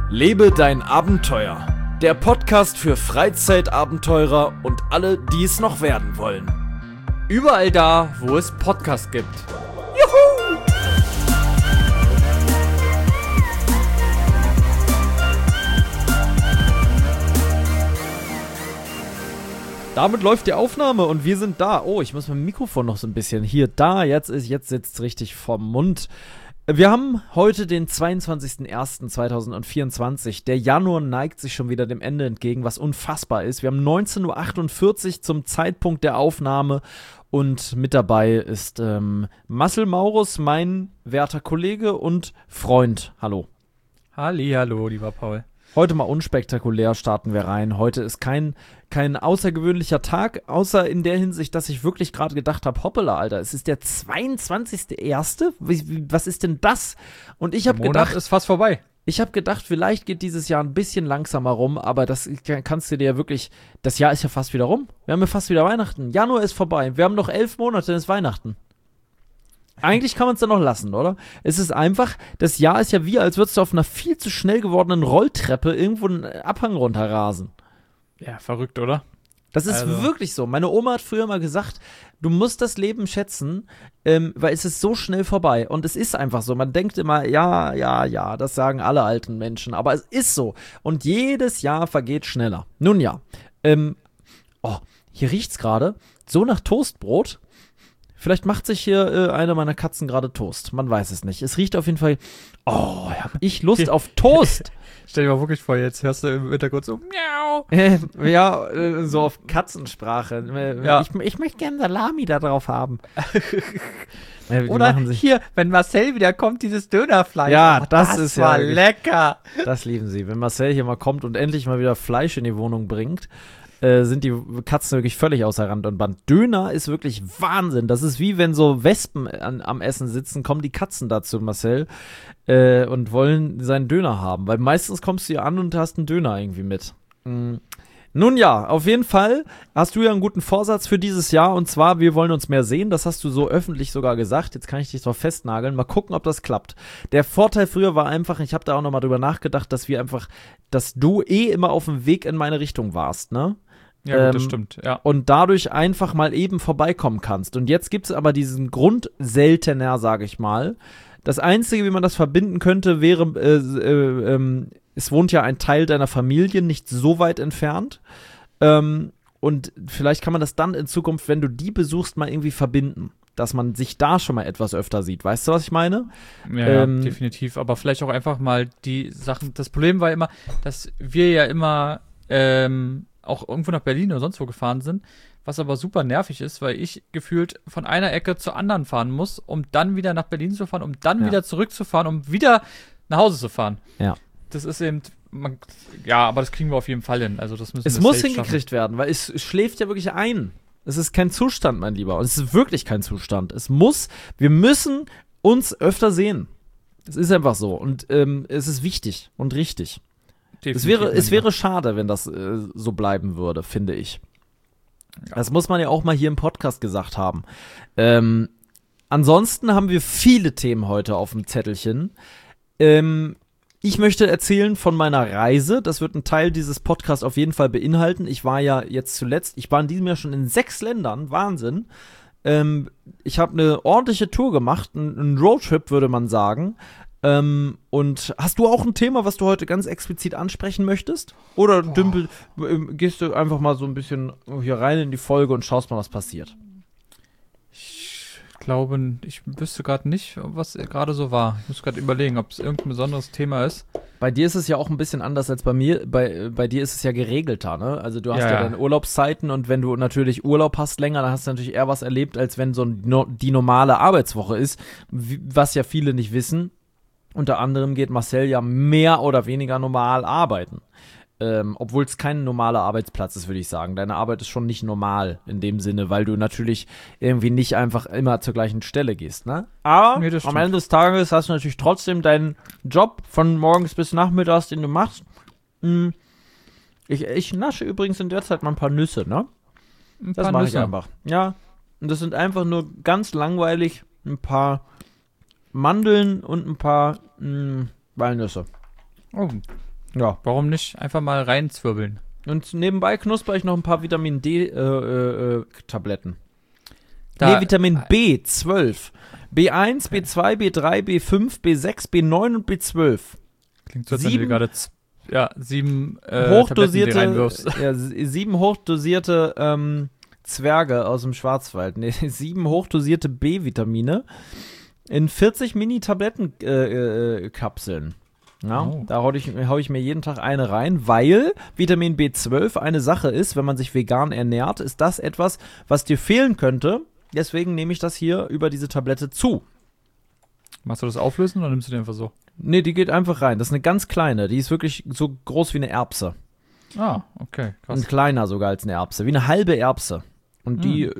Lebe dein Abenteuer. Der Podcast für Freizeitabenteurer und alle, die es noch werden wollen. Überall da, wo es Podcasts gibt. Juhu! Damit läuft die Aufnahme und wir sind da. Oh, ich muss mein Mikrofon noch so ein bisschen hier, da, jetzt sitzt es richtig vorm Mund. Wir haben heute den 22.01.2024. Der Januar neigt sich schon wieder dem Ende entgegen, was unfassbar ist. Wir haben 19.48 Uhr zum Zeitpunkt der Aufnahme und mit dabei ist Marcel Maurus, mein werter Kollege und Freund. Hallo. Hallo, lieber Paul. Heute mal unspektakulär starten wir rein. Heute ist kein außergewöhnlicher Tag, außer in der Hinsicht, dass ich wirklich gerade gedacht habe, hoppala, Alter, es ist der 22.01. Was ist denn das? Und ich habe gedacht, der Monat ist fast vorbei. Ich habe gedacht, vielleicht geht dieses Jahr ein bisschen langsamer rum, aber das kannst du dir ja wirklich, das Jahr ist ja fast wieder rum. Wir haben ja fast wieder Weihnachten. Januar ist vorbei. Wir haben noch 11 Monate, dann ist Weihnachten. Eigentlich kann man es dann noch lassen, oder? Es ist einfach, das Jahr ist ja wie, als würdest du auf einer viel zu schnell gewordenen Rolltreppe irgendwo einen Abhang runterrasen. Ja, verrückt, oder? Das ist wirklich so. Meine Oma hat früher mal gesagt, du musst das Leben schätzen, weil es ist so schnell vorbei. Und es ist einfach so. Man denkt immer, ja, das sagen alle alten Menschen. Aber es ist so. Und jedes Jahr vergeht schneller. Nun ja, hier riecht's gerade so nach Toastbrot. Vielleicht macht sich hier eine meiner Katzen gerade Toast. Man weiß es nicht. Es riecht auf jeden Fall, hab ich Lust auf Toast. Stell dir mal wirklich vor, jetzt hörst du im Hintergrund so miau. So auf Katzensprache. Ja. Ich möchte gerne Salami da drauf haben. Oder hier, wenn Marcel wieder kommt, dieses Dönerfleisch. Ja, das war lecker. Das lieben sie. Wenn Marcel hier mal kommt und endlich mal wieder Fleisch in die Wohnung bringt, sind die Katzen wirklich völlig außer Rand und Band. Döner ist wirklich Wahnsinn. Das ist wie wenn so Wespen am Essen sitzen, kommen die Katzen dazu, Marcel, und wollen seinen Döner haben. Weil meistens kommst du hier an und hast einen Döner irgendwie mit. Nun ja, auf jeden Fall hast du ja einen guten Vorsatz für dieses Jahr. Und zwar, wir wollen uns mehr sehen. Das hast du so öffentlich sogar gesagt. Jetzt kann ich dich drauf festnageln. Mal gucken, ob das klappt. Der Vorteil früher war einfach, ich habe da auch nochmal drüber nachgedacht, dass du immer auf dem Weg in meine Richtung warst, ne? Ja, gut, das stimmt, ja. Und dadurch einfach mal eben vorbeikommen kannst. Und jetzt gibt es aber diesen Grund seltener, sage ich mal. Das Einzige, wie man das verbinden könnte, wäre, es wohnt ja ein Teil deiner Familie nicht so weit entfernt. Und vielleicht kann man das dann in Zukunft, wenn du die besuchst, mal irgendwie verbinden. Dass man sich da schon mal etwas öfter sieht. Weißt du, was ich meine? Ja, definitiv. Aber vielleicht auch einfach mal die Sachen. Das Problem war immer, dass wir ja immer auch irgendwo nach Berlin oder sonst wo gefahren sind, was aber super nervig ist, weil ich gefühlt von einer Ecke zur anderen fahren muss, um dann wieder nach Berlin zu fahren, um dann wieder zurückzufahren, um wieder nach Hause zu fahren. Ja. Das ist eben, aber das kriegen wir auf jeden Fall hin. Also das es muss hingekriegt werden, weil es schläft ja wirklich ein. Es ist kein Zustand, mein Lieber. Und es ist wirklich kein Zustand. Wir müssen uns öfter sehen. Es ist einfach so. Und es ist wichtig und richtig. Es wäre schade, wenn das so bleiben würde, finde ich. Ja. Das muss man ja auch mal hier im Podcast gesagt haben. Ansonsten haben wir viele Themen heute auf dem Zettelchen. Ich möchte erzählen von meiner Reise. Das wird ein Teil dieses Podcasts auf jeden Fall beinhalten. Ich war ja jetzt zuletzt, ich war in diesem Jahr schon in 6 Ländern. Wahnsinn. Ich habe eine ordentliche Tour gemacht, einen Roadtrip, würde man sagen. Und hast du auch ein Thema, was du heute ganz explizit ansprechen möchtest? Oder gehst du einfach mal so ein bisschen hier rein in die Folge und schaust mal, was passiert? Ich glaube, ich wüsste gerade nicht, was gerade so war. Ich muss gerade überlegen, ob es irgendein besonderes Thema ist. Bei dir ist es ja auch ein bisschen anders als bei mir. Bei dir ist es ja geregelter, ne? Also du hast ja deine Urlaubszeiten und wenn du natürlich Urlaub hast länger, dann hast du natürlich eher was erlebt, als wenn so die normale Arbeitswoche ist. Was ja viele nicht wissen. Unter anderem geht Marcel ja mehr oder weniger normal arbeiten. Obwohl es kein normaler Arbeitsplatz ist, würde ich sagen. Deine Arbeit ist schon nicht normal in dem Sinne, weil du natürlich irgendwie nicht einfach immer zur gleichen Stelle gehst, ne? Aber am Ende des Tages hast du natürlich trotzdem deinen Job von morgens bis nachmittags, den du machst. Ich nasche übrigens in der Zeit mal ein paar Nüsse, ne? Das mache ich einfach. Ja, und das sind einfach nur ganz langweilig ein paar Mandeln und ein paar Walnüsse. Oh, Ja. Warum nicht einfach mal reinzwirbeln? Und nebenbei knusper ich noch ein paar Vitamin D-Tabletten. Vitamin B12. B1, B2, B3, B5, B6, B9 und B12. Klingt so, als wenn du gerade 7 hochdosierte, reinwirfst. 7 hochdosierte Zwerge aus dem Schwarzwald. 7 hochdosierte B-Vitamine in 40 Mini-Tablettenkapseln. Da hau ich mir jeden Tag eine rein, weil Vitamin B12 eine Sache ist, wenn man sich vegan ernährt, ist das etwas, was dir fehlen könnte. Deswegen nehme ich das hier über diese Tablette zu. Machst du das auflösen oder nimmst du die einfach so? Nee, die geht einfach rein. Das ist eine ganz kleine. Die ist wirklich so groß wie eine Erbse. Ah, okay, krass. Und kleiner sogar als eine Erbse. Wie eine halbe Erbse. Und ich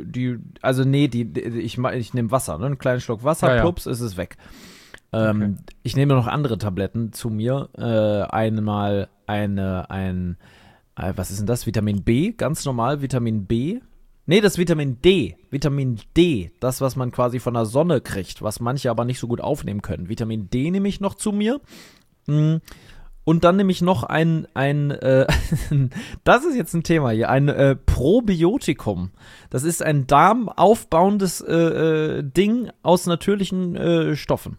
nehme Wasser, ne? Einen kleinen Schluck Wasser, plups, ist es weg. Okay. Ich nehme noch andere Tabletten zu mir. Was ist denn das? Vitamin B, ganz normal, Vitamin B. Nee, das Vitamin D. Vitamin D, das, was man quasi von der Sonne kriegt, was manche aber nicht so gut aufnehmen können. Vitamin D nehme ich noch zu mir. Und dann nehme ich noch das ist jetzt ein Thema hier, ein Probiotikum. Das ist ein darmaufbauendes Ding aus natürlichen Stoffen.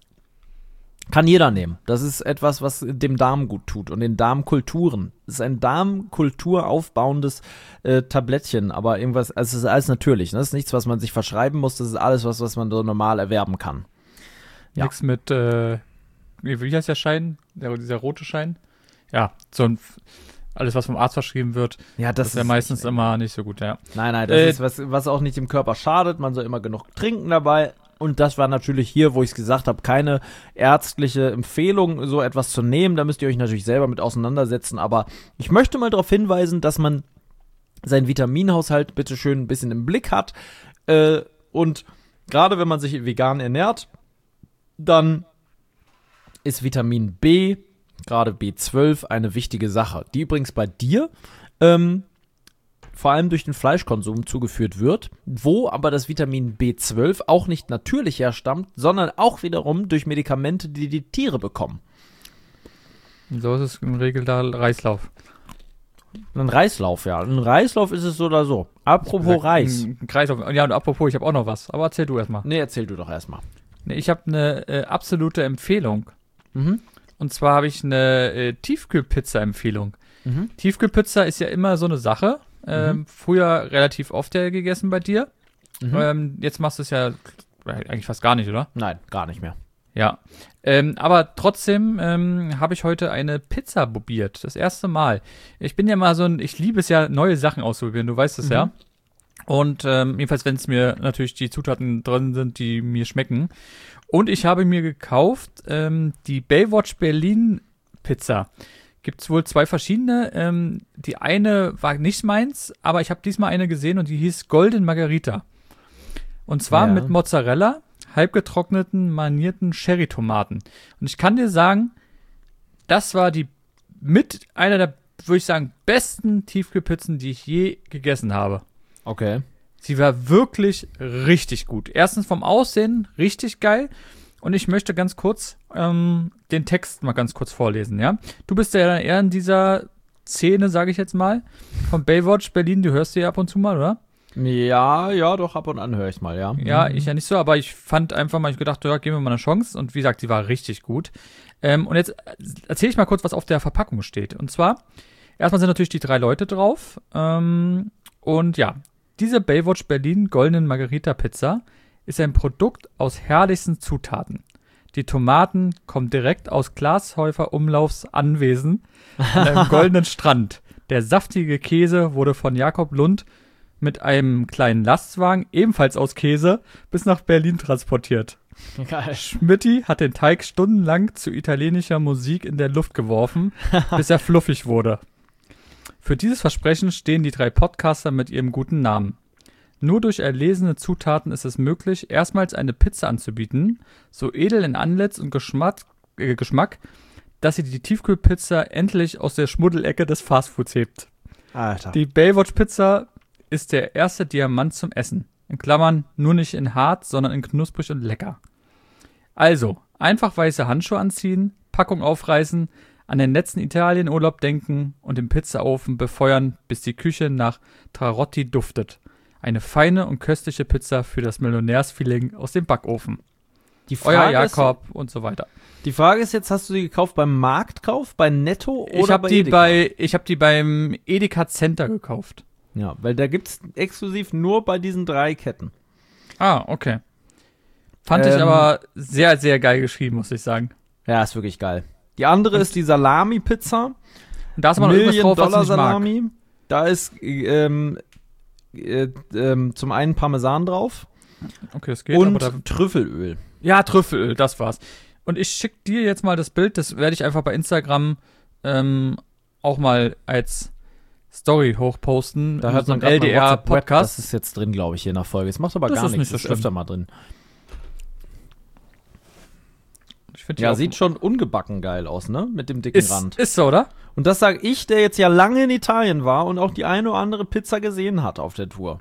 Kann jeder nehmen. Das ist etwas, was dem Darm gut tut und den Darmkulturen. Das ist ein Darmkultur aufbauendes Tablettchen, aber irgendwas, also es ist alles natürlich. Ne? Das ist nichts, was man sich verschreiben muss, das ist alles, was man so normal erwerben kann. Ja. Nix mit, wie heißt der Schein? Dieser rote Schein? Ja, alles, was vom Arzt verschrieben wird, ja, das ist ja meistens immer nicht so gut, ja. Nein, das ist was auch nicht dem Körper schadet. Man soll immer genug trinken dabei. Und das war natürlich hier, wo ich es gesagt habe, keine ärztliche Empfehlung, so etwas zu nehmen. Da müsst ihr euch natürlich selber mit auseinandersetzen. Aber ich möchte mal darauf hinweisen, dass man seinen Vitaminhaushalt bitte schön ein bisschen im Blick hat. Und gerade wenn man sich vegan ernährt, dann ist Vitamin B, gerade B12, eine wichtige Sache. Die übrigens bei dir vor allem durch den Fleischkonsum zugeführt wird, wo aber das Vitamin B12 auch nicht natürlich herstammt, sondern auch wiederum durch Medikamente, die die Tiere bekommen. So ist es im Regel da Reislauf. Ein Reislauf, ja. Ein Reislauf ist es so oder so. Apropos Reis. Ein Kreislauf. Ja, und apropos, ich habe auch noch was. Aber erzähl du erstmal. Nee, erzähl du doch erstmal. Nee, ich habe eine absolute Empfehlung. Mhm. Und zwar habe ich eine Tiefkühlpizza-Empfehlung. Mhm. Tiefkühlpizza ist ja immer so eine Sache. Früher relativ oft gegessen bei dir. Jetzt machst du es ja eigentlich fast gar nicht, oder? Nein, gar nicht mehr. Ja. Aber trotzdem habe ich heute eine Pizza probiert. Das erste Mal. Ich bin ja mal ich liebe es ja, neue Sachen auszuprobieren. Du weißt es ja. Und jedenfalls, wenn es mir natürlich die Zutaten drin sind, die mir schmecken. Und ich habe mir gekauft die Baywatch Berlin Pizza. Gibt es wohl 2 verschiedene. Die eine war nicht meins, aber ich habe diesmal eine gesehen und die hieß Golden Margarita. Und zwar mit Mozzarella, halbgetrockneten, manierten Cherrytomaten. Und ich kann dir sagen, das war mit einer der, würde ich sagen, besten Tiefkühlpizzen, die ich je gegessen habe. Okay. Sie war wirklich richtig gut. Erstens vom Aussehen richtig geil. Und ich möchte ganz kurz den Text mal ganz kurz vorlesen, ja? Du bist ja eher in dieser Szene, sage ich jetzt mal, von Baywatch Berlin. Du hörst sie ja ab und zu mal, oder? Ja, doch, ab und an höre ich mal, ja. Ja, ich ja nicht so, aber ich fand einfach mal, ich gedacht, ja, geben wir mal eine Chance. Und wie gesagt, die war richtig gut. Und jetzt erzähle ich mal kurz, was auf der Verpackung steht. Und zwar, erstmal sind natürlich die 3 Leute drauf. Und ja, diese Baywatch Berlin Goldenen Margarita Pizza ist ein Produkt aus herrlichsten Zutaten. Die Tomaten kommen direkt aus Glashäufer Umlaufs Anwesen an einem goldenen Strand. Der saftige Käse wurde von Jakob Lund mit einem kleinen Lastwagen, ebenfalls aus Käse, bis nach Berlin transportiert. Geil. Schmidti hat den Teig stundenlang zu italienischer Musik in der Luft geworfen, bis er fluffig wurde. Für dieses Versprechen stehen die 3 Podcaster mit ihrem guten Namen. Nur durch erlesene Zutaten ist es möglich, erstmals eine Pizza anzubieten, so edel in Antlitz und Geschmack, dass sie die Tiefkühlpizza endlich aus der Schmuddelecke des Fastfoods hebt. Alter. Die Baywatch-Pizza ist der erste Diamant zum Essen. In Klammern, nur nicht in hart, sondern in knusprig und lecker. Also, einfach weiße Handschuhe anziehen, Packung aufreißen, an den letzten Italienurlaub denken und den Pizzaofen befeuern, bis die Küche nach Trarotti duftet. Eine feine und köstliche Pizza für das Millionärsfeeling aus dem Backofen. Euer Jakob und so weiter. Die Frage ist jetzt, hast du die gekauft beim Marktkauf, bei Netto oder bei Edeka? Ich habe die beim Edeka Center gekauft. Ja, weil da gibt's exklusiv nur bei diesen 3 Ketten. Ah, okay. Fand ich aber sehr, sehr geil geschrieben, muss ich sagen. Ja, ist wirklich geil. Die andere ist die Salami-Pizza. Und da ist mal noch irgendwas drauf, was ich nicht Salami. mag. Da ist zum einen Parmesan drauf. Okay, das geht. Und aber Trüffelöl. Ja, Trüffelöl, das war's. Und ich schicke dir jetzt mal das Bild, das werde ich einfach bei Instagram auch mal als Story hochposten. Da hört man so ein LDR-Podcast. Das ist jetzt drin, glaube ich, je nach Folge. Es macht aber Das gar ist nichts, nicht so das ist schlimm. öfter mal drin. Ich find die Ja, auch sieht schon ungebacken geil aus, ne? Mit dem dicken Rand. Ist so, oder? Und das sage ich, der jetzt ja lange in Italien war und auch die eine oder andere Pizza gesehen hat auf der Tour.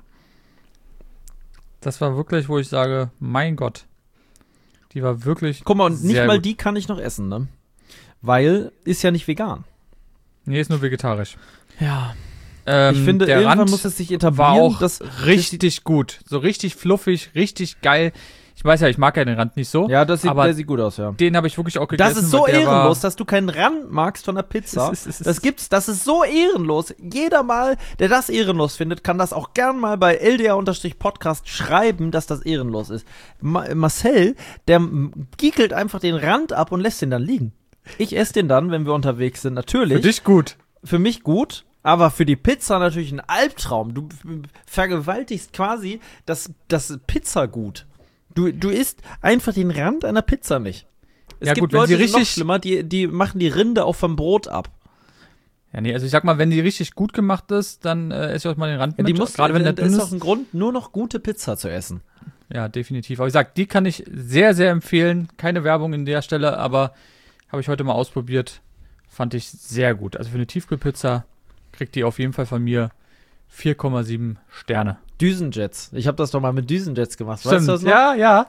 Das war wirklich, wo ich sage, mein Gott. Die war wirklich Guck mal, und nicht sehr mal gut. die kann ich noch essen, ne? Weil ist ja nicht vegan. Nee, ist nur vegetarisch. Ja. Ich finde, der irgendwann Rand muss es sich etablieren. war auch dass richtig gut. So richtig fluffig, richtig geil. Ich weiß ja, ich mag ja den Rand nicht so. Ja, der sieht gut aus, ja. Den habe ich wirklich auch gegessen. Das ist so weil der ehrenlos, war, dass du keinen Rand magst von der Pizza. Es ist- Das ist so ehrenlos. Jeder mal, der das ehrenlos findet, kann das auch gern mal bei LDR-Podcast schreiben, dass das ehrenlos ist. Marcel, der giekelt einfach den Rand ab und lässt den dann liegen. Ich esse den dann, wenn wir unterwegs sind, natürlich. für dich gut. Für mich gut, aber für die Pizza natürlich ein Albtraum. Du vergewaltigst quasi das Pizzagut. Du isst einfach den Rand einer Pizza nicht. Es Ja, gibt gut, wenn Leute, sie die sind noch richtig- schlimmer, die machen die Rinde auch vom Brot ab. Ja, nee, also ich sag mal, wenn die richtig gut gemacht ist, dann esse ich auch mal den Rand Ja, mit. Gerade wenn der das dünn ist ist. auch ein Grund, nur noch gute Pizza zu essen. Ja, definitiv. Aber ich sag, die kann ich sehr, sehr empfehlen. Keine Werbung in der Stelle, aber habe ich heute mal ausprobiert. Fand ich sehr gut. Also für eine Tiefkühlpizza kriegt die auf jeden Fall von mir 4,7 Sterne. Düsenjets. Ich habe das doch mal mit Düsenjets gemacht. Weißt du das noch? Ja, ja.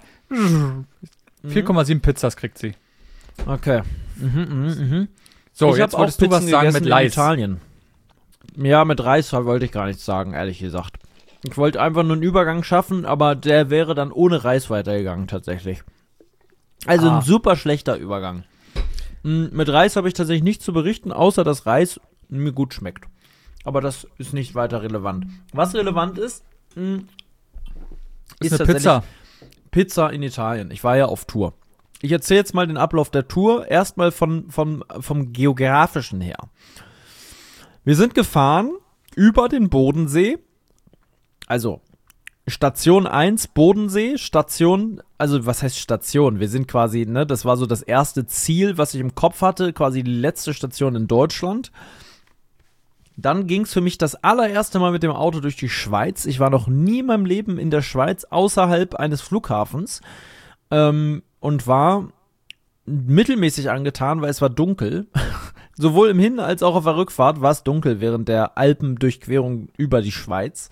4,7 Pizzas kriegt sie. Okay. So, Ich jetzt hab wolltest auch du was Pizzen sagen mit gegessen in Leis. Italien. Ja, mit Reis wollte ich gar nichts sagen, ehrlich gesagt. Ich wollte einfach nur einen Übergang schaffen, aber der wäre dann ohne Reis weitergegangen, tatsächlich. Also ein super schlechter Übergang. Mit Reis habe ich tatsächlich nichts zu berichten, außer dass Reis mir gut schmeckt. Aber das ist nicht weiter relevant. Was relevant ist, Ist eine tatsächlich Pizza. Pizza in Italien. Ich war ja auf Tour. Ich erzähle jetzt mal den Ablauf der Tour. Erstmal vom Geografischen her. Wir sind gefahren über den Bodensee. Also Station 1 Bodensee, also was heißt Station? Wir sind quasi, ne, das war so das erste Ziel, was ich im Kopf hatte, quasi die letzte Station in Deutschland. Dann ging es für mich das allererste Mal mit dem Auto durch die Schweiz. Ich war noch nie in meinem Leben in der Schweiz außerhalb eines Flughafens und war mittelmäßig angetan, weil es war dunkel. Sowohl im Hin- als auch auf der Rückfahrt war es dunkel während der Alpendurchquerung über die Schweiz.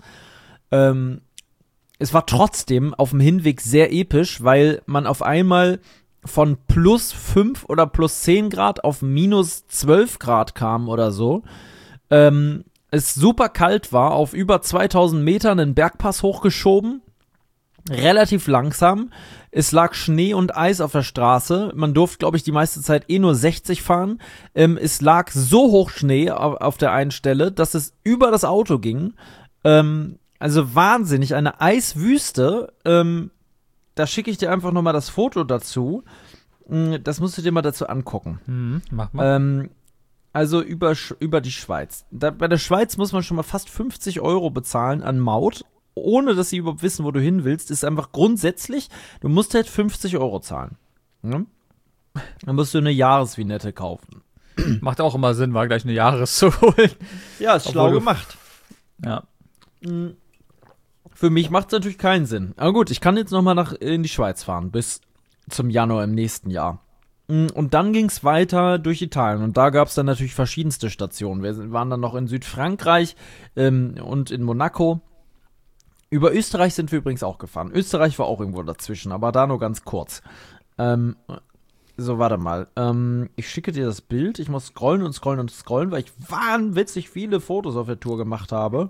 Es war trotzdem auf dem Hinweg sehr episch, weil man auf einmal von plus 5 oder plus 10 Grad auf minus 12 Grad kam oder so. Es super kalt war, auf über 2000 Metern einen Bergpass hochgeschoben. Relativ langsam. Es lag Schnee und Eis auf der Straße. Man durfte, glaube ich, die meiste Zeit nur 60 fahren. Es lag so hoch Schnee auf der einen Stelle, dass es über das Auto ging. Also wahnsinnig, eine Eiswüste. Da schicke ich dir einfach nochmal das Foto dazu. Das musst du dir mal dazu angucken. Mach mal. Also über die Schweiz. Bei der Schweiz muss man schon mal fast 50 € bezahlen an Maut, ohne dass sie überhaupt wissen, wo du hin willst. Ist einfach grundsätzlich, du musst halt 50 € zahlen. Ja? Dann musst du eine Jahresvignette kaufen. Macht auch immer Sinn, war gleich eine Jahres zu holen. Ja, ist schlau Obwohl gemacht. Ja. Für mich macht es natürlich keinen Sinn. Aber gut, ich kann jetzt noch mal in die Schweiz fahren, bis zum Januar im nächsten Jahr. Und dann ging es weiter durch Italien. Und da gab es dann natürlich verschiedenste Stationen. Wir waren dann noch in Südfrankreich und in Monaco. Über Österreich sind wir übrigens auch gefahren. Österreich war auch irgendwo dazwischen, aber da nur ganz kurz. So, warte mal. Ich schicke dir das Bild. Ich muss scrollen und scrollen und scrollen, weil ich wahnwitzig viele Fotos auf der Tour gemacht habe.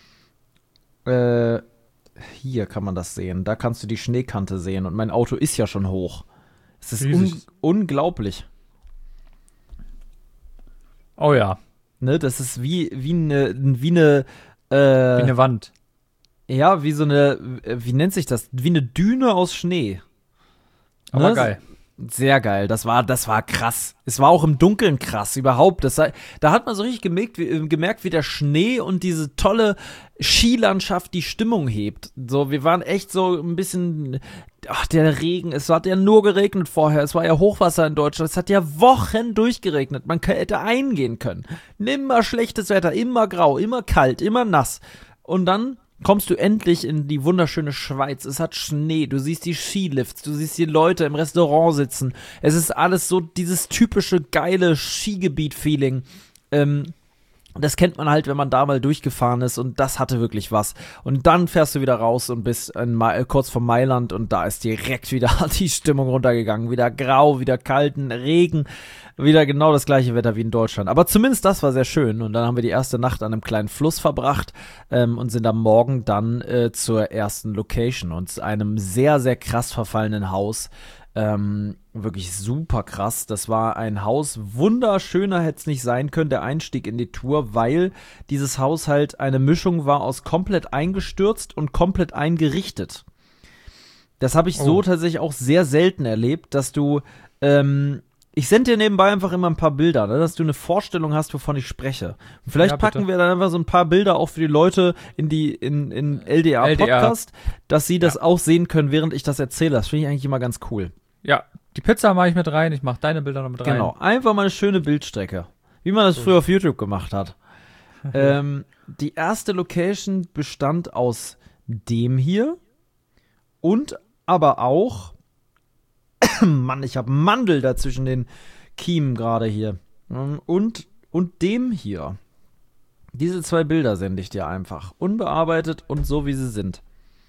Hier kann man das sehen. Da kannst du die Schneekante sehen. Und mein Auto ist ja schon hoch. Es ist unglaublich. Oh ja. Ne, das ist wie eine Wie eine Wand. ja, wie so eine, wie nennt sich das? Wie eine Düne aus Schnee. Aber Ne? geil. Sehr geil, das war krass. Es war auch im Dunkeln krass, überhaupt. Da hat man so richtig gemerkt, wie der Schnee und diese tolle Skilandschaft die Stimmung hebt. So, wir waren echt so ein bisschen, der Regen, es hat ja nur geregnet vorher, es war ja Hochwasser in Deutschland, es hat ja Wochen durchgeregnet, man hätte eingehen können. Immer schlechtes Wetter, immer grau, immer kalt, immer nass. Und dann kommst du endlich in die wunderschöne Schweiz. Es hat Schnee, du siehst die Skilifts, du siehst die Leute im Restaurant sitzen. Es ist alles so dieses typische geile Skigebiet-Feeling. Das kennt man halt, wenn man da mal durchgefahren ist, und das hatte wirklich was. Und dann fährst du wieder raus und bist kurz vor Mailand und da ist direkt wieder die Stimmung runtergegangen. Wieder grau, wieder kalten Regen, wieder genau das gleiche Wetter wie in Deutschland. Aber zumindest das war sehr schön, und dann haben wir die erste Nacht an einem kleinen Fluss verbracht und sind am Morgen dann zur ersten Location und einem sehr, sehr krass verfallenen Haus. Wirklich super krass. Das war ein Haus, wunderschöner hätte es nicht sein können, der Einstieg in die Tour, weil dieses Haus halt eine Mischung war aus komplett eingestürzt und komplett eingerichtet. Das habe ich so tatsächlich auch sehr selten erlebt, dass du, ich sende dir nebenbei einfach immer ein paar Bilder, ne, dass du eine Vorstellung hast, wovon ich spreche. Und vielleicht packen wir dann einfach so ein paar Bilder auch für die Leute in LDR Podcast, dass sie das auch sehen können, während ich das erzähle. Das finde ich eigentlich immer ganz cool. Ja, die Pizza mache ich mit rein, ich mache deine Bilder noch mit rein. Genau, einfach mal eine schöne Bildstrecke. Wie man das früher auf YouTube gemacht hat. Die erste Location bestand aus dem hier und aber auch Mann, ich habe Mandel da zwischen den Kiemen gerade hier. Und dem hier. Diese zwei Bilder sende ich dir einfach. Unbearbeitet und so, wie sie sind.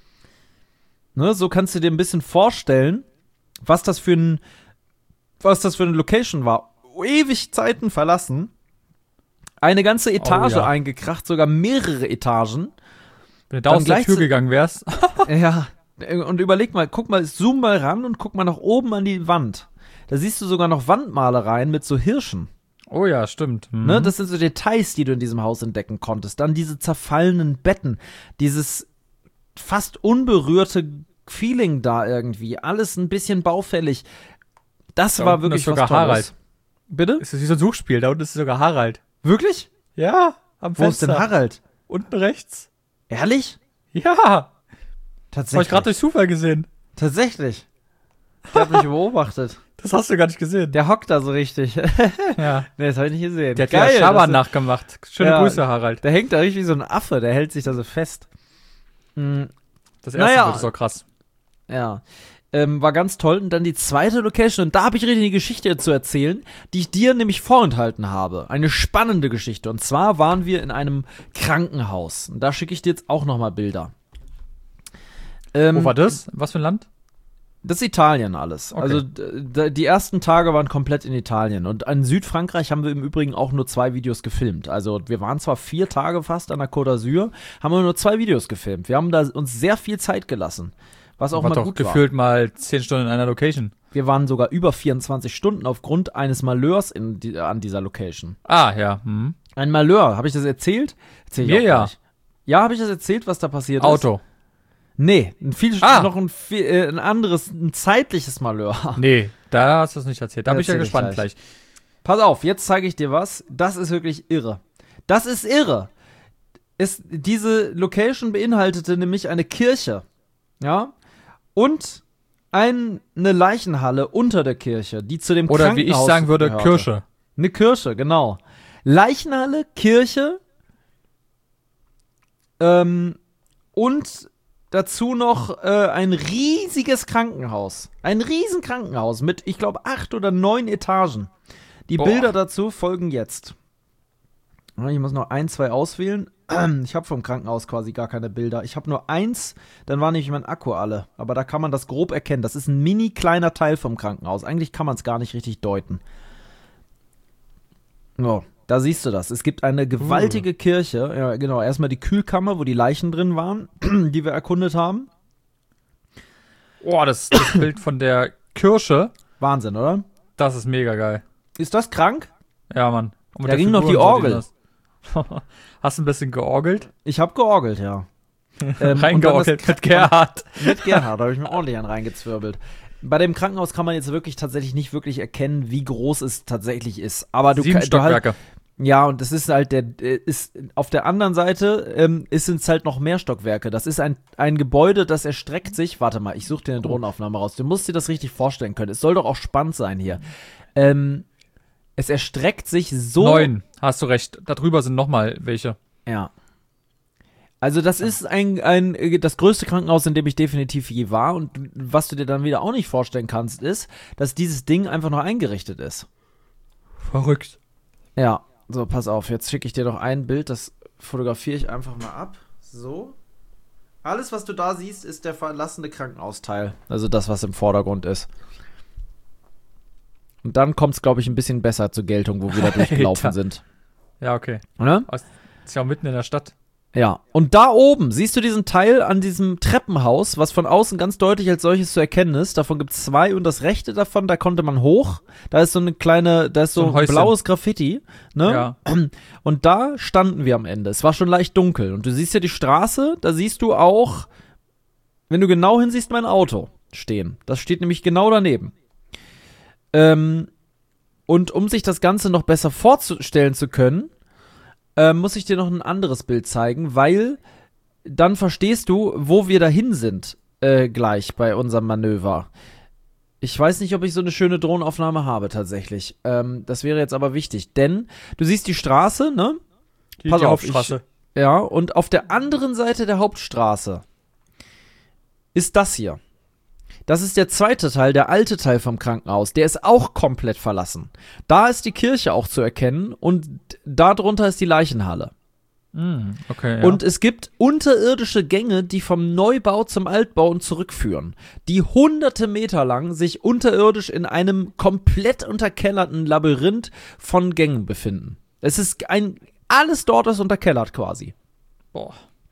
Ne, so kannst du dir ein bisschen vorstellen, was das für eine Location war. Ewig Zeiten verlassen. Eine ganze Etage eingekracht, sogar mehrere Etagen. Wenn du da aus der Tür gegangen wärst. Ja, und überleg mal, zoom mal ran und guck mal nach oben an die Wand. Da siehst du sogar noch Wandmalereien mit so Hirschen. Oh ja, stimmt. Mhm. Ne, das sind so Details, die du in diesem Haus entdecken konntest. Dann diese zerfallenen Betten, dieses fast unberührte Feeling da irgendwie. Alles ein bisschen baufällig. Das war wirklich was Tolles. Harald. Bitte? Ist das wie so ein Suchspiel? Da unten ist sogar Harald. Wirklich? Ja, am Fenster. Wo ist denn Harald? Unten rechts. Ehrlich? Ja. Tatsächlich. Habe ich gerade durch Zufall gesehen. Tatsächlich. Der hat mich beobachtet. Das hast du gar nicht gesehen. Der hockt da so richtig. Ja. Nee, das habe ich nicht gesehen. Der hat ja Schaber nachgemacht. Schöne Grüße, Harald. Der hängt da richtig wie so ein Affe. Der hält sich da so fest. Das erste Bild ist auch krass. Ja. War ganz toll. Und dann die zweite Location. Und da habe ich richtig eine Geschichte zu erzählen, die ich dir nämlich vorenthalten habe. Eine spannende Geschichte. Und zwar waren wir in einem Krankenhaus. Und da schicke ich dir jetzt auch nochmal Bilder. Wo war das? Was für ein Land? Das ist Italien alles. Okay. Also die ersten Tage waren komplett in Italien. Und in Südfrankreich haben wir im Übrigen auch nur 2 Videos gefilmt. Also wir waren zwar 4 Tage fast an der Côte d'Azur, haben aber nur 2 Videos gefilmt. Wir haben da uns sehr viel Zeit gelassen. Was auch mal gut war. Gefühlt mal 10 Stunden in einer Location. Wir waren sogar über 24 Stunden aufgrund eines Malheurs an dieser Location. Ah, ja. Mhm. Ein Malheur. Habe ich das erzählt? Erzähl ich auch gleich. Ja, habe ich das erzählt, was da passiert ist? Auto. Nee, noch ein anderes, ein zeitliches Malheur. Nee, da hast du es nicht erzählt. Da bin ich ja gespannt gleich. Pass auf, jetzt zeige ich dir was. Das ist wirklich irre. Das ist irre. Diese Location beinhaltete nämlich eine Kirche. Ja? Und eine Leichenhalle unter der Kirche, die zu dem Krankenhaus gehörte. Oder wie ich sagen würde, gehörte. Kirche. Eine Kirche, genau. Leichenhalle, Kirche, und dazu noch ein riesiges Krankenhaus. Ein riesen Krankenhaus mit, ich glaube, 8 oder 9 Etagen. Die Bilder dazu folgen jetzt. Ich muss noch 1, 2 auswählen. Ich habe vom Krankenhaus quasi gar keine Bilder. Ich habe nur eins, dann war nämlich mein Akku alle. Aber da kann man das grob erkennen. Das ist ein mini kleiner Teil vom Krankenhaus. Eigentlich kann man es gar nicht richtig deuten. So, da siehst du das. Es gibt eine gewaltige Kirche. Ja, genau. Erstmal die Kühlkammer, wo die Leichen drin waren, die wir erkundet haben. Oh, das Bild von der Kirche. Wahnsinn, oder? Das ist mega geil. Ist das krank? Ja, Mann. Da ging noch die Orgel. Hast du ein bisschen georgelt? Ich habe georgelt, ja. Reingeorgelt mit Gerhard. Mit Gerhard, da habe ich mir ordentlich einen reingezwirbelt. Bei dem Krankenhaus kann man jetzt wirklich tatsächlich nicht wirklich erkennen, wie groß es tatsächlich ist. Aber 7 Stockwerke. Ja, und das ist halt ist auf der anderen Seite sind es halt noch mehr Stockwerke. Das ist ein Gebäude, das erstreckt sich. Warte mal, ich suche dir eine Drohnenaufnahme raus. Du musst dir das richtig vorstellen können. Es soll doch auch spannend sein hier. Es erstreckt sich so. 9, hast du recht. Darüber sind nochmal welche. Ja. Also das ist das größte Krankenhaus, in dem ich definitiv je war. Und was du dir dann wieder auch nicht vorstellen kannst, ist, dass dieses Ding einfach noch eingerichtet ist. Verrückt. Ja. So, pass auf, jetzt schicke ich dir noch ein Bild, das fotografiere ich einfach mal ab. So. Alles, was du da siehst, ist der verlassene Krankenhausteil. Also das, was im Vordergrund ist. Und dann kommt es, glaube ich, ein bisschen besser zur Geltung, wo wir da durchgelaufen sind. Ja, okay. Ne? Ist ja auch mitten in der Stadt. Ja, und da oben siehst du diesen Teil an diesem Treppenhaus, was von außen ganz deutlich als solches zu erkennen ist. Davon gibt es 2 und das rechte davon, da konnte man hoch. Da ist so eine kleine, da ist so ein blaues Graffiti. Ne? Ja. Und da standen wir am Ende. Es war schon leicht dunkel. Und du siehst ja die Straße, da siehst du auch, wenn du genau hinsiehst, mein Auto stehen. Das steht nämlich genau daneben. Und um sich das Ganze noch besser vorzustellen zu können, muss ich dir noch ein anderes Bild zeigen, weil dann verstehst du, wo wir dahin sind, gleich bei unserem Manöver. Ich weiß nicht, ob ich so eine schöne Drohnenaufnahme habe, tatsächlich. Das wäre jetzt aber wichtig, denn du siehst die Straße, ne? Die Hauptstraße. Ja, und auf der anderen Seite der Hauptstraße ist das hier. Das ist der zweite Teil, der alte Teil vom Krankenhaus. Der ist auch komplett verlassen. Da ist die Kirche auch zu erkennen und darunter ist die Leichenhalle. Okay, ja. Und es gibt unterirdische Gänge, die vom Neubau zum Altbau und zurückführen, die hunderte Meter lang sich unterirdisch in einem komplett unterkellerten Labyrinth von Gängen befinden. Es ist alles dort ist unterkellert quasi. Boah.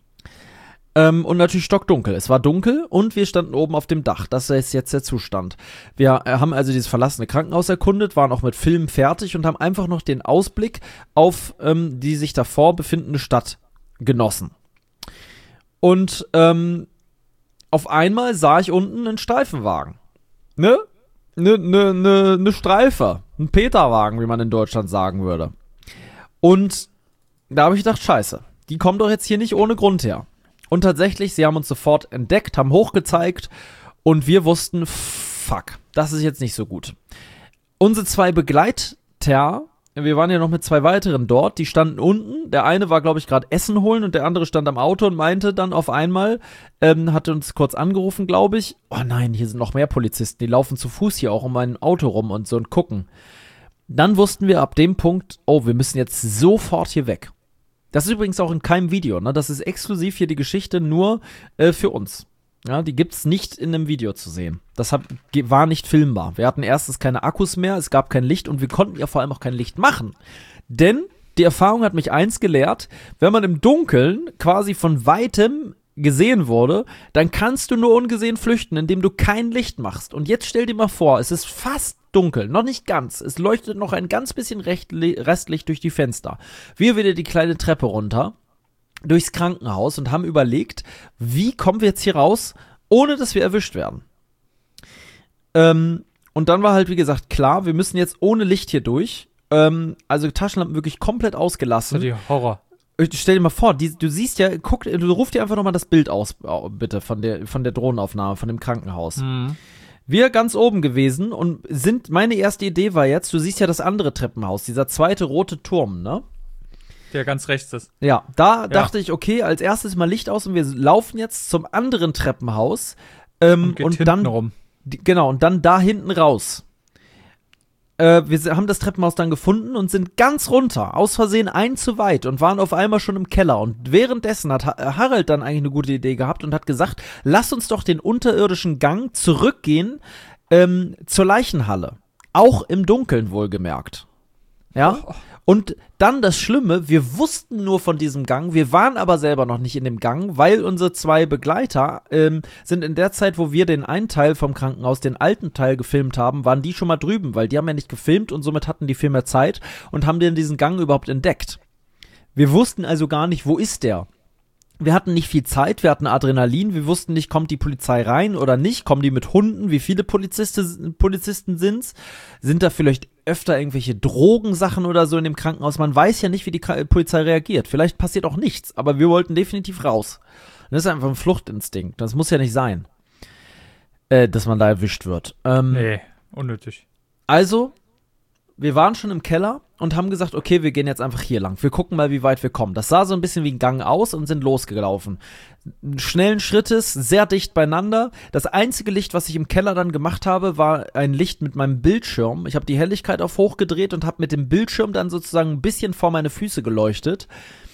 Und natürlich stockdunkel. Es war dunkel und wir standen oben auf dem Dach. Das ist jetzt der Zustand. Wir haben also dieses verlassene Krankenhaus erkundet, waren auch mit Filmen fertig und haben einfach noch den Ausblick auf die sich davor befindende Stadt genossen. Und auf einmal sah ich unten einen Streifenwagen. Ne Streife. Ein Peterwagen, wie man in Deutschland sagen würde. Und da habe ich gedacht, scheiße, die kommen doch jetzt hier nicht ohne Grund her. Und tatsächlich, sie haben uns sofort entdeckt, haben hochgezeigt und wir wussten, fuck, das ist jetzt nicht so gut. Unsere 2 Begleiter, wir waren ja noch mit 2 weiteren dort, die standen unten. Der eine war, glaube ich, gerade Essen holen und der andere stand am Auto und meinte dann auf einmal, hatte uns kurz angerufen, glaube ich, oh nein, hier sind noch mehr Polizisten, die laufen zu Fuß hier auch um mein Auto rum und so und gucken. Dann wussten wir ab dem Punkt, oh, wir müssen jetzt sofort hier weg. Das ist übrigens auch in keinem Video, ne? Das ist exklusiv hier die Geschichte nur für uns. Ja, die gibt's nicht in einem Video zu sehen. Das war nicht filmbar. Wir hatten erstens keine Akkus mehr, es gab kein Licht und wir konnten ja vor allem auch kein Licht machen. Denn die Erfahrung hat mich eins gelehrt, wenn man im Dunkeln quasi von Weitem gesehen wurde, dann kannst du nur ungesehen flüchten, indem du kein Licht machst. Und jetzt stell dir mal vor, es ist fast dunkel, noch nicht ganz. Es leuchtet noch ein ganz bisschen Restlicht durch die Fenster. Wir wieder die kleine Treppe runter, durchs Krankenhaus und haben überlegt, wie kommen wir jetzt hier raus, ohne dass wir erwischt werden. Und dann war halt, wie gesagt, klar, wir müssen jetzt ohne Licht hier durch. Also Taschenlampen wirklich komplett ausgelassen. Das ist die Horror. Stell dir mal vor, du siehst ja, du ruf dir einfach nochmal das Bild aus, bitte, von der Drohnenaufnahme, von dem Krankenhaus. Wir ganz oben gewesen und meine erste Idee war jetzt, du siehst ja das andere Treppenhaus, dieser zweite rote Turm, ne? Der ganz rechts ist. Ja, dachte ich, okay, als erstes mal Licht aus und wir laufen jetzt zum anderen Treppenhaus und dann rum. Genau, und dann da hinten raus. haben das Treppenhaus dann gefunden und sind ganz runter, aus Versehen einen zu weit und waren auf einmal schon im Keller. Und währenddessen hat Harald dann eigentlich eine gute Idee gehabt und hat gesagt, lass uns doch den unterirdischen Gang zurückgehen zur Leichenhalle. Auch im Dunkeln wohlgemerkt. Ja? Und dann das Schlimme, wir wussten nur von diesem Gang, wir waren aber selber noch nicht in dem Gang, weil unsere 2 Begleiter sind in der Zeit, wo wir den einen Teil vom Krankenhaus, den alten Teil gefilmt haben, waren die schon mal drüben, weil die haben ja nicht gefilmt und somit hatten die viel mehr Zeit und haben den diesen Gang überhaupt entdeckt. Wir wussten also gar nicht, wo ist der? Wir hatten nicht viel Zeit, wir hatten Adrenalin, wir wussten nicht, kommt die Polizei rein oder nicht, kommen die mit Hunden, wie viele Polizisten sind's? Sind da vielleicht öfter irgendwelche Drogensachen oder so in dem Krankenhaus? Man weiß ja nicht, wie die Polizei reagiert. Vielleicht passiert auch nichts, aber wir wollten definitiv raus. Das ist einfach ein Fluchtinstinkt, das muss ja nicht sein, dass man da erwischt wird. Nee, unnötig. Also, wir waren schon im Keller und haben gesagt, okay, wir gehen jetzt einfach hier lang. Wir gucken mal, wie weit wir kommen. Das sah so ein bisschen wie ein Gang aus und sind losgelaufen. Schnellen Schrittes, sehr dicht beieinander. Das einzige Licht, was ich im Keller dann gemacht habe, war ein Licht mit meinem Bildschirm. Ich habe die Helligkeit auf hoch gedreht und habe mit dem Bildschirm dann sozusagen ein bisschen vor meine Füße geleuchtet.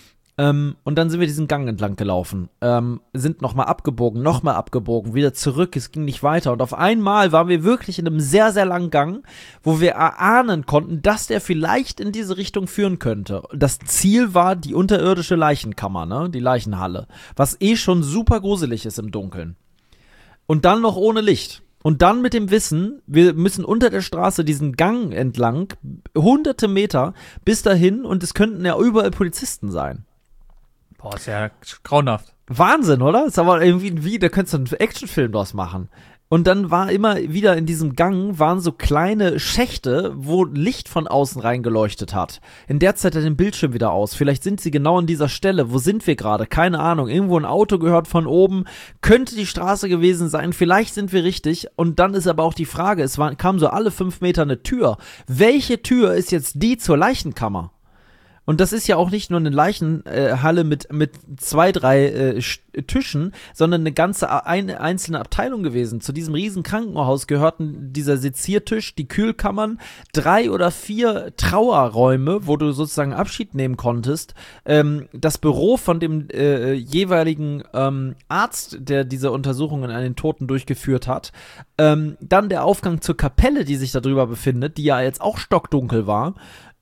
Und dann sind wir diesen Gang entlang gelaufen, sind nochmal abgebogen, wieder zurück, es ging nicht weiter. Und auf einmal waren wir wirklich in einem sehr, sehr langen Gang, wo wir erahnen konnten, dass der vielleicht in diese Richtung führen könnte. Das Ziel war die unterirdische Leichenkammer, ne? Die Leichenhalle, was schon super gruselig ist im Dunkeln. Und dann noch ohne Licht. Und dann mit dem Wissen, wir müssen unter der Straße diesen Gang entlang, hunderte Meter bis dahin, und es könnten ja überall Polizisten sein. Boah, ist ja grauenhaft. Wahnsinn, oder? Ist aber irgendwie, da könntest du einen Actionfilm draus machen. Und dann war immer wieder in diesem Gang, waren so kleine Schächte, wo Licht von außen reingeleuchtet hat. In der Zeit hat den Bildschirm wieder aus. Vielleicht sind sie genau an dieser Stelle. Wo sind wir gerade? Keine Ahnung. Irgendwo ein Auto gehört von oben. Könnte die Straße gewesen sein. Vielleicht sind wir richtig. Und dann ist aber auch die Frage, kam so alle 5 Meter eine Tür. Welche Tür ist jetzt die zur Leichenkammer? Und das ist ja auch nicht nur eine Leichenhalle mit 2, 3 Tischen, sondern eine ganze einzelne Abteilung gewesen. Zu diesem riesen Krankenhaus gehörten dieser Seziertisch, die Kühlkammern, 3 oder 4 Trauerräume, wo du sozusagen Abschied nehmen konntest, das Büro von dem jeweiligen Arzt, der diese Untersuchungen an den Toten durchgeführt hat, dann der Aufgang zur Kapelle, die sich da drüber befindet, die ja jetzt auch stockdunkel war,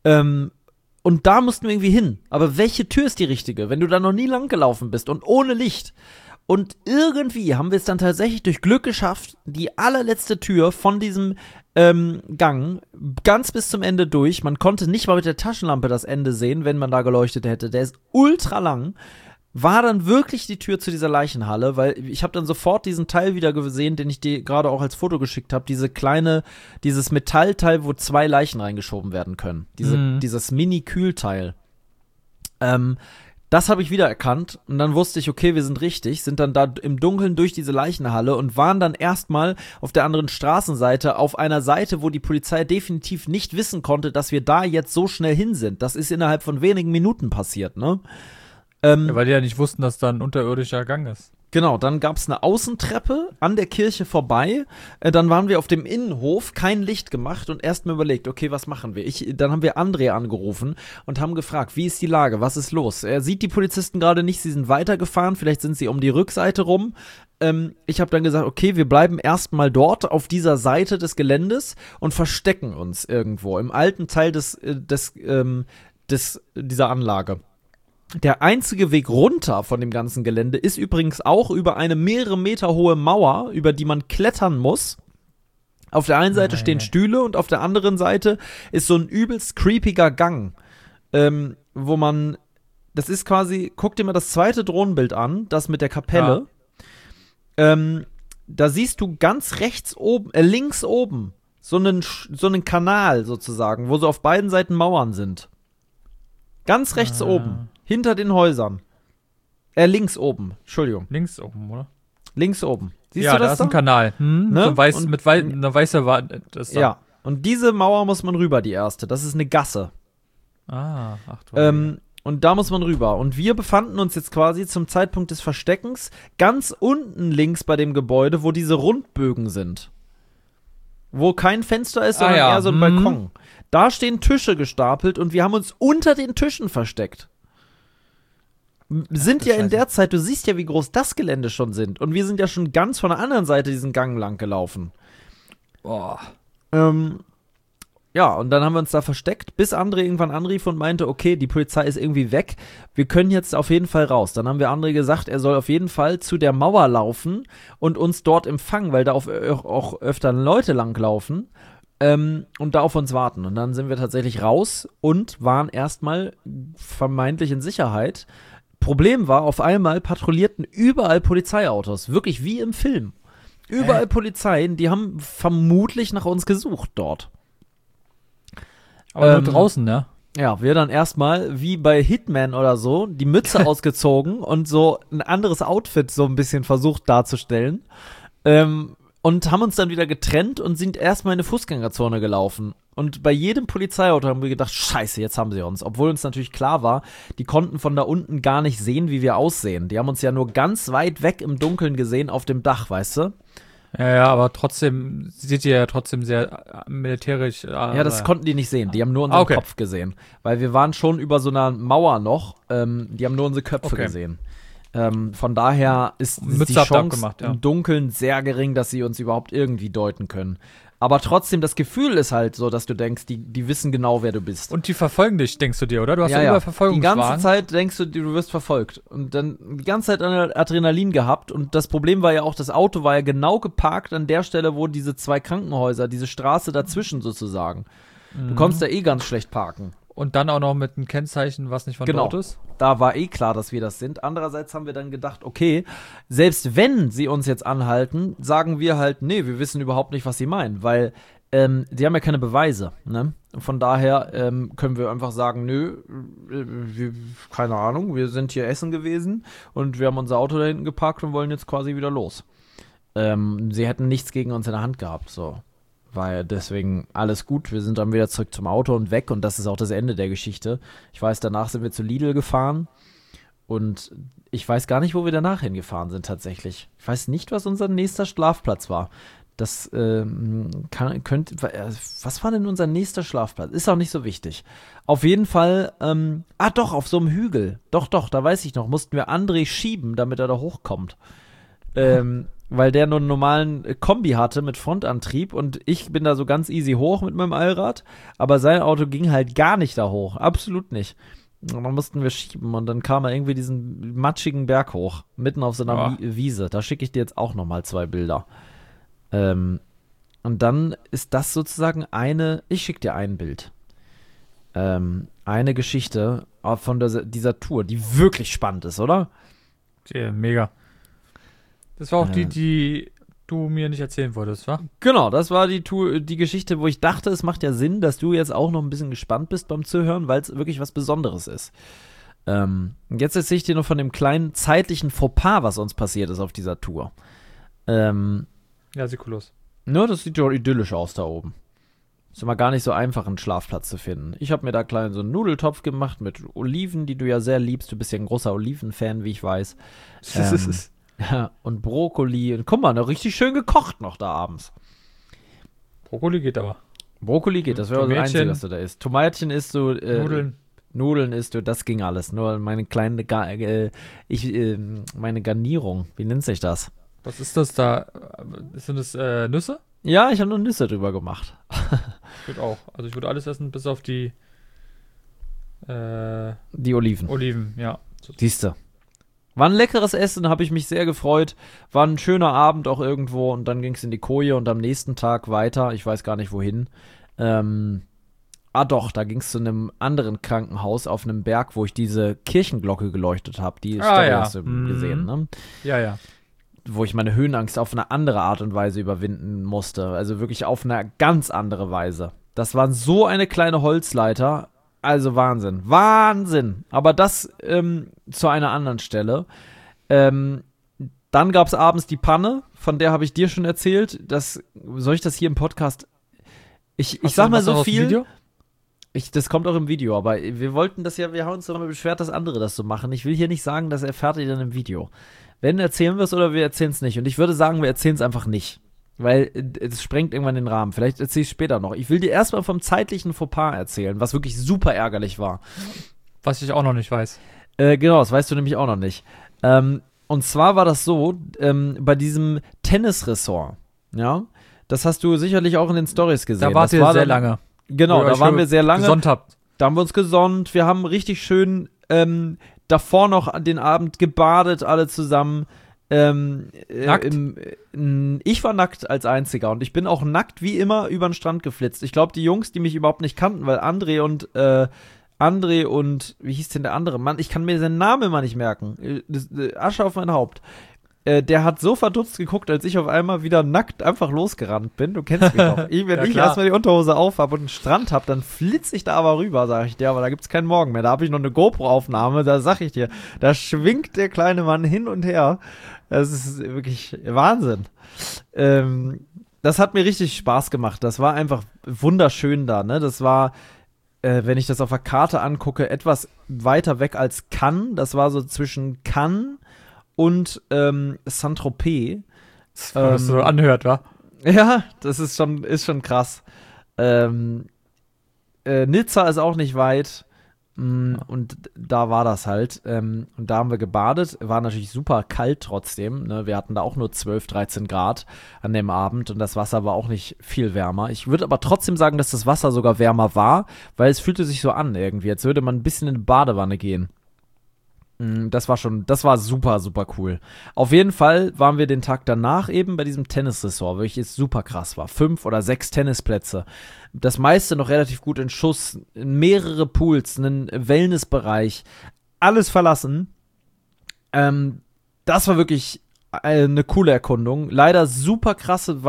und da mussten wir irgendwie hin. Aber welche Tür ist die richtige, wenn du da noch nie lang gelaufen bist und ohne Licht? Und irgendwie haben wir es dann tatsächlich durch Glück geschafft, die allerletzte Tür von diesem Gang ganz bis zum Ende durch. Man konnte nicht mal mit der Taschenlampe das Ende sehen, wenn man da geleuchtet hätte. Der ist ultra lang. War dann wirklich die Tür zu dieser Leichenhalle, weil ich habe dann sofort diesen Teil wieder gesehen, den ich dir gerade auch als Foto geschickt habe, dieses Metallteil, wo 2 Leichen reingeschoben werden können, dieses Mini-Kühlteil. Das habe ich wieder erkannt und dann wusste ich, okay, wir sind richtig, sind dann da im Dunkeln durch diese Leichenhalle und waren dann erstmal auf der anderen Straßenseite, auf einer Seite, wo die Polizei definitiv nicht wissen konnte, dass wir da jetzt so schnell hin sind. Das ist innerhalb von wenigen Minuten passiert, ne? Ja, weil die ja nicht wussten, dass da ein unterirdischer Gang ist. Genau, dann gab es eine Außentreppe an der Kirche vorbei. Dann waren wir auf dem Innenhof, kein Licht gemacht und erst mal überlegt, okay, was machen wir? Dann haben wir André angerufen und haben gefragt, wie ist die Lage, was ist los? Er sieht die Polizisten gerade nicht, sie sind weitergefahren, vielleicht sind sie um die Rückseite rum. Ich habe dann gesagt, okay, wir bleiben erstmal dort auf dieser Seite des Geländes und verstecken uns irgendwo im alten Teil dieser Anlage. Der einzige Weg runter von dem ganzen Gelände ist übrigens auch über eine mehrere Meter hohe Mauer, über die man klettern muss. Auf der einen Seite stehen Stühle und auf der anderen Seite ist so ein übelst creepiger Gang, wo man, das ist quasi, guck dir mal das zweite Drohnenbild an, das mit der Kapelle. Ja. Da siehst du ganz rechts oben, links oben, so einen Kanal sozusagen, wo so auf beiden Seiten Mauern sind. Ganz rechts oben. Hinter den Häusern. Links oben. Entschuldigung. Links oben, oder? Links oben. Siehst ja, du das da ist ein Kanal. Ne? So einer weißen Wand. Ja, und diese Mauer muss man rüber, die erste. Das ist eine Gasse. Ach du. Und da muss man rüber. Und wir befanden uns jetzt quasi zum Zeitpunkt des Versteckens ganz unten links bei dem Gebäude, wo diese Rundbögen sind. wo kein Fenster ist, sondern eher so ein Balkon. Da stehen Tische gestapelt und wir haben uns unter den Tischen versteckt. Sind ja in der Zeit, du siehst ja, wie groß das Gelände schon sind. Und wir sind ja schon ganz von der anderen Seite diesen Gang lang gelaufen. Boah. Ja, und dann haben wir uns da versteckt, bis André irgendwann anrief und meinte, okay, die Polizei ist irgendwie weg, wir können jetzt auf jeden Fall raus. Dann haben wir André gesagt, er soll auf jeden Fall zu der Mauer laufen und uns dort empfangen, weil da auch öfter Leute langlaufen und da auf uns warten. Und dann sind wir tatsächlich raus und waren erstmal vermeintlich in Sicherheit. Problem war, auf einmal patrouillierten überall Polizeiautos, wirklich wie im Film. Überall Polizeien, die haben vermutlich nach uns gesucht dort. Aber nur draußen, ne? Ja, wir dann erstmal, wie bei Hitman oder so, die Mütze ausgezogen und so ein anderes Outfit so ein bisschen versucht darzustellen. Und haben uns dann wieder getrennt und sind erstmal in eine Fußgängerzone gelaufen. Und bei jedem Polizeiauto haben wir gedacht, scheiße, jetzt haben sie uns. Obwohl uns natürlich klar war, die konnten von da unten gar nicht sehen, wie wir aussehen. Die haben uns ja nur ganz weit weg im Dunkeln gesehen auf dem Dach, weißt du? Ja, aber trotzdem sieht ihr ja trotzdem sehr militärisch. Ja, das konnten die nicht sehen. Die haben nur unseren Kopf gesehen. Weil wir waren schon über so einer Mauer noch. Die haben nur unsere Köpfe gesehen. Von daher ist die Chance im Dunkeln sehr gering, dass sie uns überhaupt irgendwie deuten können. Aber trotzdem, das Gefühl ist halt so, dass du denkst, die wissen genau, wer du bist. Und die verfolgen dich, denkst du dir, oder? Du hast ja über Verfolgungswahn. Die ganze Zeit denkst du, du wirst verfolgt. Und dann die ganze Zeit Adrenalin gehabt. Und das Problem war ja auch, das Auto war ja genau geparkt an der Stelle, wo diese 2 Krankenhäuser, diese Straße dazwischen sozusagen. Du konntest da ganz schlecht parken. Und dann auch noch mit einem Kennzeichen, was nicht von dort ist. Da war klar, dass wir das sind. Andererseits haben wir dann gedacht, okay, selbst wenn sie uns jetzt anhalten, sagen wir halt, nee, wir wissen überhaupt nicht, was sie meinen, weil die haben ja keine Beweise, ne? Von daher können wir einfach sagen, nö, keine Ahnung, wir sind hier essen gewesen und wir haben unser Auto da hinten geparkt und wollen jetzt quasi wieder los. Sie hätten nichts gegen uns in der Hand gehabt, so. Weil deswegen alles gut, wir sind dann wieder zurück zum Auto und weg und das ist auch das Ende der Geschichte. Ich weiß, danach sind wir zu Lidl gefahren und ich weiß gar nicht, wo wir danach hingefahren sind tatsächlich. Ich weiß nicht, was unser nächster Schlafplatz war. Das was war denn unser nächster Schlafplatz? Ist auch nicht so wichtig. Auf jeden Fall, doch, auf so einem Hügel. Doch, da weiß ich noch, mussten wir André schieben, damit er da hochkommt. Weil der nur einen normalen Kombi hatte mit Frontantrieb und ich bin da so ganz easy hoch mit meinem Allrad, aber sein Auto ging halt gar nicht da hoch, absolut nicht. Und dann mussten wir schieben und dann kam er irgendwie diesen matschigen Berg hoch, mitten auf so einer Wiese. Da schicke ich dir jetzt auch nochmal 2 Bilder. Und dann ist das sozusagen ich schicke dir ein Bild. Eine Geschichte von dieser Tour, die wirklich spannend ist, oder? Ja, mega. Das war auch die du mir nicht erzählen wolltest, wa? Genau, das war die Geschichte, wo ich dachte, es macht ja Sinn, dass du jetzt auch noch ein bisschen gespannt bist beim Zuhören, weil es wirklich was Besonderes ist. Jetzt erzähle ich dir nur von dem kleinen zeitlichen Fauxpas, was uns passiert ist auf dieser Tour. Ja, Sikulos. Nur, das sieht ja idyllisch aus da oben. Ist immer gar nicht so einfach, einen Schlafplatz zu finden. Ich habe mir da klein so einen Nudeltopf gemacht mit Oliven, die du ja sehr liebst. Du bist ja ein großer Oliven-Fan, wie ich weiß. Ja, und Brokkoli. Und guck mal, noch richtig schön gekocht noch da abends. Brokkoli geht aber. Brokkoli geht, das wäre das Einzige, was du da isst. Tomatchen isst du. Nudeln isst du, das ging alles. Nur meine kleine meine Garnierung. Wie nennt sich das? Was ist das da? Sind das Nüsse? Ja, ich habe nur Nüsse drüber gemacht. Ich würde auch. Also ich würde alles essen, bis auf die Oliven. Oliven, ja. Siehste. War ein leckeres Essen, habe ich mich sehr gefreut. War ein schöner Abend auch irgendwo und dann ging es in die Koje und am nächsten Tag weiter. Ich weiß gar nicht wohin. Doch, da ging es zu einem anderen Krankenhaus auf einem Berg, wo ich diese Kirchenglocke geleuchtet habe. Die Story hast du gesehen, ne? Ja. Wo ich meine Höhenangst auf eine andere Art und Weise überwinden musste. Also wirklich auf eine ganz andere Weise. Das war so eine kleine Holzleiter. Also Wahnsinn. Aber das zu einer anderen Stelle. Dann gab es abends die Panne, von der habe ich dir schon erzählt. Soll ich das hier im Podcast? Ich sag mal so viel. Video? Das kommt auch im Video, aber wir wollten das ja, wir haben uns darüber beschwert, dass andere das so machen. Ich will hier nicht sagen, das erfährt ihr dann im Video. Wenn, erzählen wir es oder wir erzählen es nicht. Und ich würde sagen, wir erzählen es einfach nicht. weil es sprengt irgendwann den Rahmen. Vielleicht erzähle ich später noch. Ich will dir erstmal vom zeitlichen Fauxpas erzählen, was wirklich super ärgerlich war. Was ich auch noch nicht weiß. Genau, das weißt du nämlich auch noch nicht. Und zwar war das so, bei diesem Tennisressort, ja, das hast du sicherlich auch in den Stories gesehen. Da wart ihr sehr lange. Genau, da waren wir sehr lange. Gesonnt habt. Da haben wir uns gesonnt, wir haben richtig schön davor noch den Abend gebadet, alle zusammen. Nackt? Ich war nackt als Einziger und ich bin auch nackt wie immer über den Strand geflitzt. Ich glaube, die Jungs, die mich überhaupt nicht kannten, weil André und wie hieß denn der andere? Mann, ich kann mir seinen Namen immer nicht merken. Asche auf mein Haupt. Der hat so verdutzt geguckt, als ich auf einmal wieder nackt einfach losgerannt bin. Du kennst mich doch. Wenn ich erstmal die Unterhose auf habe und einen Strand habe, dann flitze ich da aber rüber, sag ich dir. Aber da gibt's keinen Morgen mehr. Da habe ich noch eine GoPro-Aufnahme, da sag ich dir. Da schwingt der kleine Mann hin und her. Das ist wirklich Wahnsinn. Das hat mir richtig Spaß gemacht. Das war einfach wunderschön da, ne? Das war, wenn ich das auf der Karte angucke, etwas weiter weg als Cannes. Das war so zwischen Cannes und Saint-Tropez. Was so anhört, wa? Ja, das ist schon krass. Nizza ist auch nicht weit. Und da war das halt. Und da haben wir gebadet. War natürlich super kalt trotzdem. Ne? Wir hatten da auch nur 12, 13 Grad an dem Abend. Und das Wasser war auch nicht viel wärmer. Ich würde aber trotzdem sagen, dass das Wasser sogar wärmer war, weil es fühlte sich so an irgendwie, als würde man ein bisschen in eine Badewanne gehen. Das war super, super cool. Auf jeden Fall waren wir den Tag danach eben bei diesem Tennisressort, welches super krass war. 5 oder 6 Tennisplätze. Das meiste noch relativ gut in Schuss, mehrere Pools, einen Wellnessbereich, alles verlassen. Das war wirklich eine coole Erkundung. Leider super krasse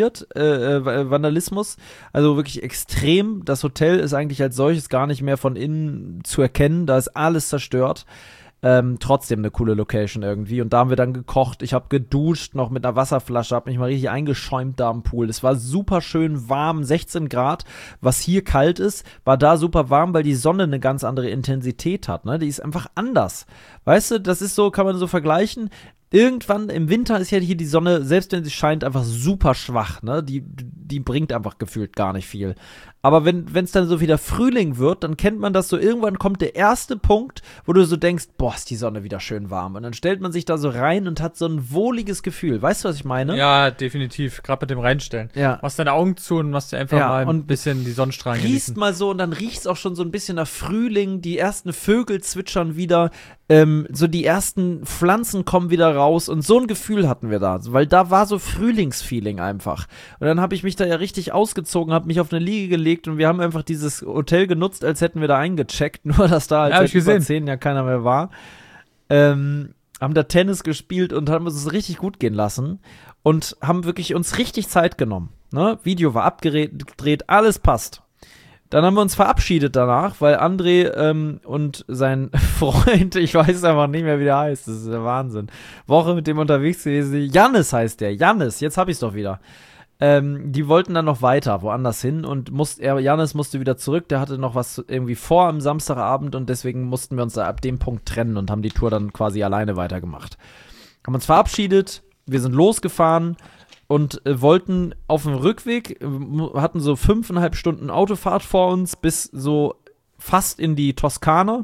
Vandalismus. Also wirklich extrem. Das Hotel ist eigentlich als solches gar nicht mehr von innen zu erkennen. Da ist alles zerstört. Trotzdem eine coole Location irgendwie. Und da haben wir dann gekocht. Ich habe geduscht noch mit einer Wasserflasche, habe mich mal richtig eingeschäumt da am Pool. Es war super schön warm, 16 Grad, was hier kalt ist, war da super warm, weil die Sonne eine ganz andere Intensität hat. Ne? Die ist einfach anders. Weißt du, das ist so, kann man so vergleichen. Irgendwann im Winter ist ja hier die Sonne, selbst wenn sie scheint, einfach super schwach, ne? Die bringt einfach gefühlt gar nicht viel. Aber wenn es dann so wieder Frühling wird, dann kennt man das so, irgendwann kommt der erste Punkt, wo du so denkst, boah, ist die Sonne wieder schön warm. Und dann stellt man sich da so rein und hat so ein wohliges Gefühl. Weißt du, was ich meine? Ja, definitiv. Gerade mit dem Reinstellen. Ja. Machst deine Augen zu und machst dir einfach mal ein bisschen die Sonnenstrahlen genießen. Riechst mal so und dann riecht's auch schon so ein bisschen nach Frühling. Die ersten Vögel zwitschern wieder. So die ersten Pflanzen kommen wieder raus und so ein Gefühl hatten wir da, weil da war so Frühlingsfeeling einfach. Und dann habe ich mich da ja richtig ausgezogen, habe mich auf eine Liege gelegt und wir haben einfach dieses Hotel genutzt, als hätten wir da eingecheckt, nur dass da halt seit über 10 Jahren keiner mehr war. Haben da Tennis gespielt und haben es richtig gut gehen lassen und haben wirklich uns richtig Zeit genommen. Ne? Video war abgedreht, alles passt. Dann haben wir uns verabschiedet danach, weil André und sein Freund, ich weiß einfach nicht mehr, wie der heißt, das ist der Wahnsinn, Woche mit dem unterwegs gewesen, Jannis heißt der, Jannis, jetzt hab ich's doch wieder. Die wollten dann noch weiter, woanders hin und Jannis musste wieder zurück, der hatte noch was irgendwie vor am Samstagabend und deswegen mussten wir uns da ab dem Punkt trennen und haben die Tour dann quasi alleine weitergemacht. Haben uns verabschiedet, wir sind losgefahren, und wollten auf dem Rückweg, hatten so 5,5 Stunden Autofahrt vor uns, bis so fast in die Toskana.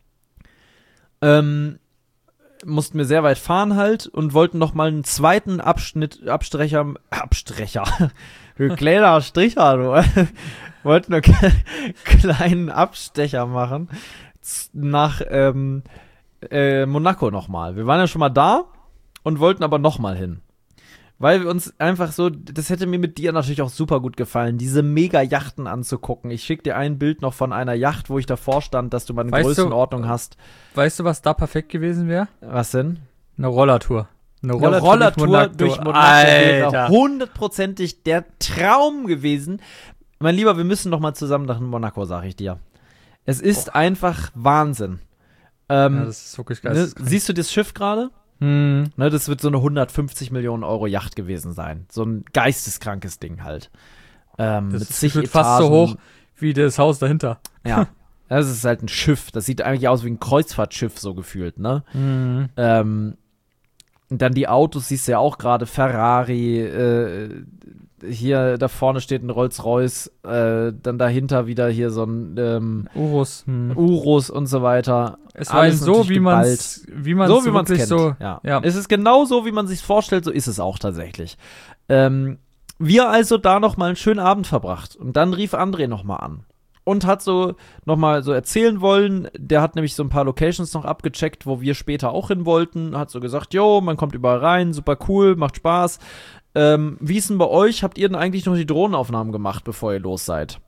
Mussten wir sehr weit fahren halt und wollten noch mal einen zweiten Abstecher, du kleiner Stricher, du. Wollten einen kleinen Abstecher machen nach Monaco nochmal. Wir waren ja schon mal da und wollten aber nochmal hin. Weil wir uns einfach so, das hätte mir mit dir natürlich auch super gut gefallen, diese Mega-Yachten anzugucken. Ich schicke dir ein Bild noch von einer Yacht, wo ich davor stand, dass du mal eine Größenordnung hast. Weißt du, was da perfekt gewesen wäre? Was denn? Eine Rollertour. Eine Rollertour durch Monaco wäre hundertprozentig der Traum gewesen. Mein Lieber, wir müssen noch mal zusammen nach Monaco, sag ich dir. Es ist einfach Wahnsinn. Ja, das ist wirklich geil. Siehst du das Schiff gerade? Ne, das wird so eine 150 Millionen Euro Yacht gewesen sein. So ein geisteskrankes Ding halt. Das wird fast so hoch wie das Haus dahinter. Ja, das ist halt ein Schiff. Das sieht eigentlich aus wie ein Kreuzfahrtschiff, so gefühlt, ne? Und dann die Autos siehst du ja auch gerade, Ferrari, hier da vorne steht ein Rolls-Royce, dann dahinter wieder hier so ein Urus. Urus und so weiter. Es war so, wie man es kennt. So, ja. Es ist genau so, wie man sich vorstellt, so ist es auch tatsächlich. Wir also da noch mal einen schönen Abend verbracht. Und dann rief André noch mal an. Und hat so nochmal so erzählen wollen, der hat nämlich so ein paar Locations noch abgecheckt, wo wir später auch hin wollten, hat so gesagt, jo, man kommt überall rein, super cool, macht Spaß. Wie ist denn bei euch? Habt ihr denn eigentlich noch die Drohnenaufnahmen gemacht, bevor ihr los seid?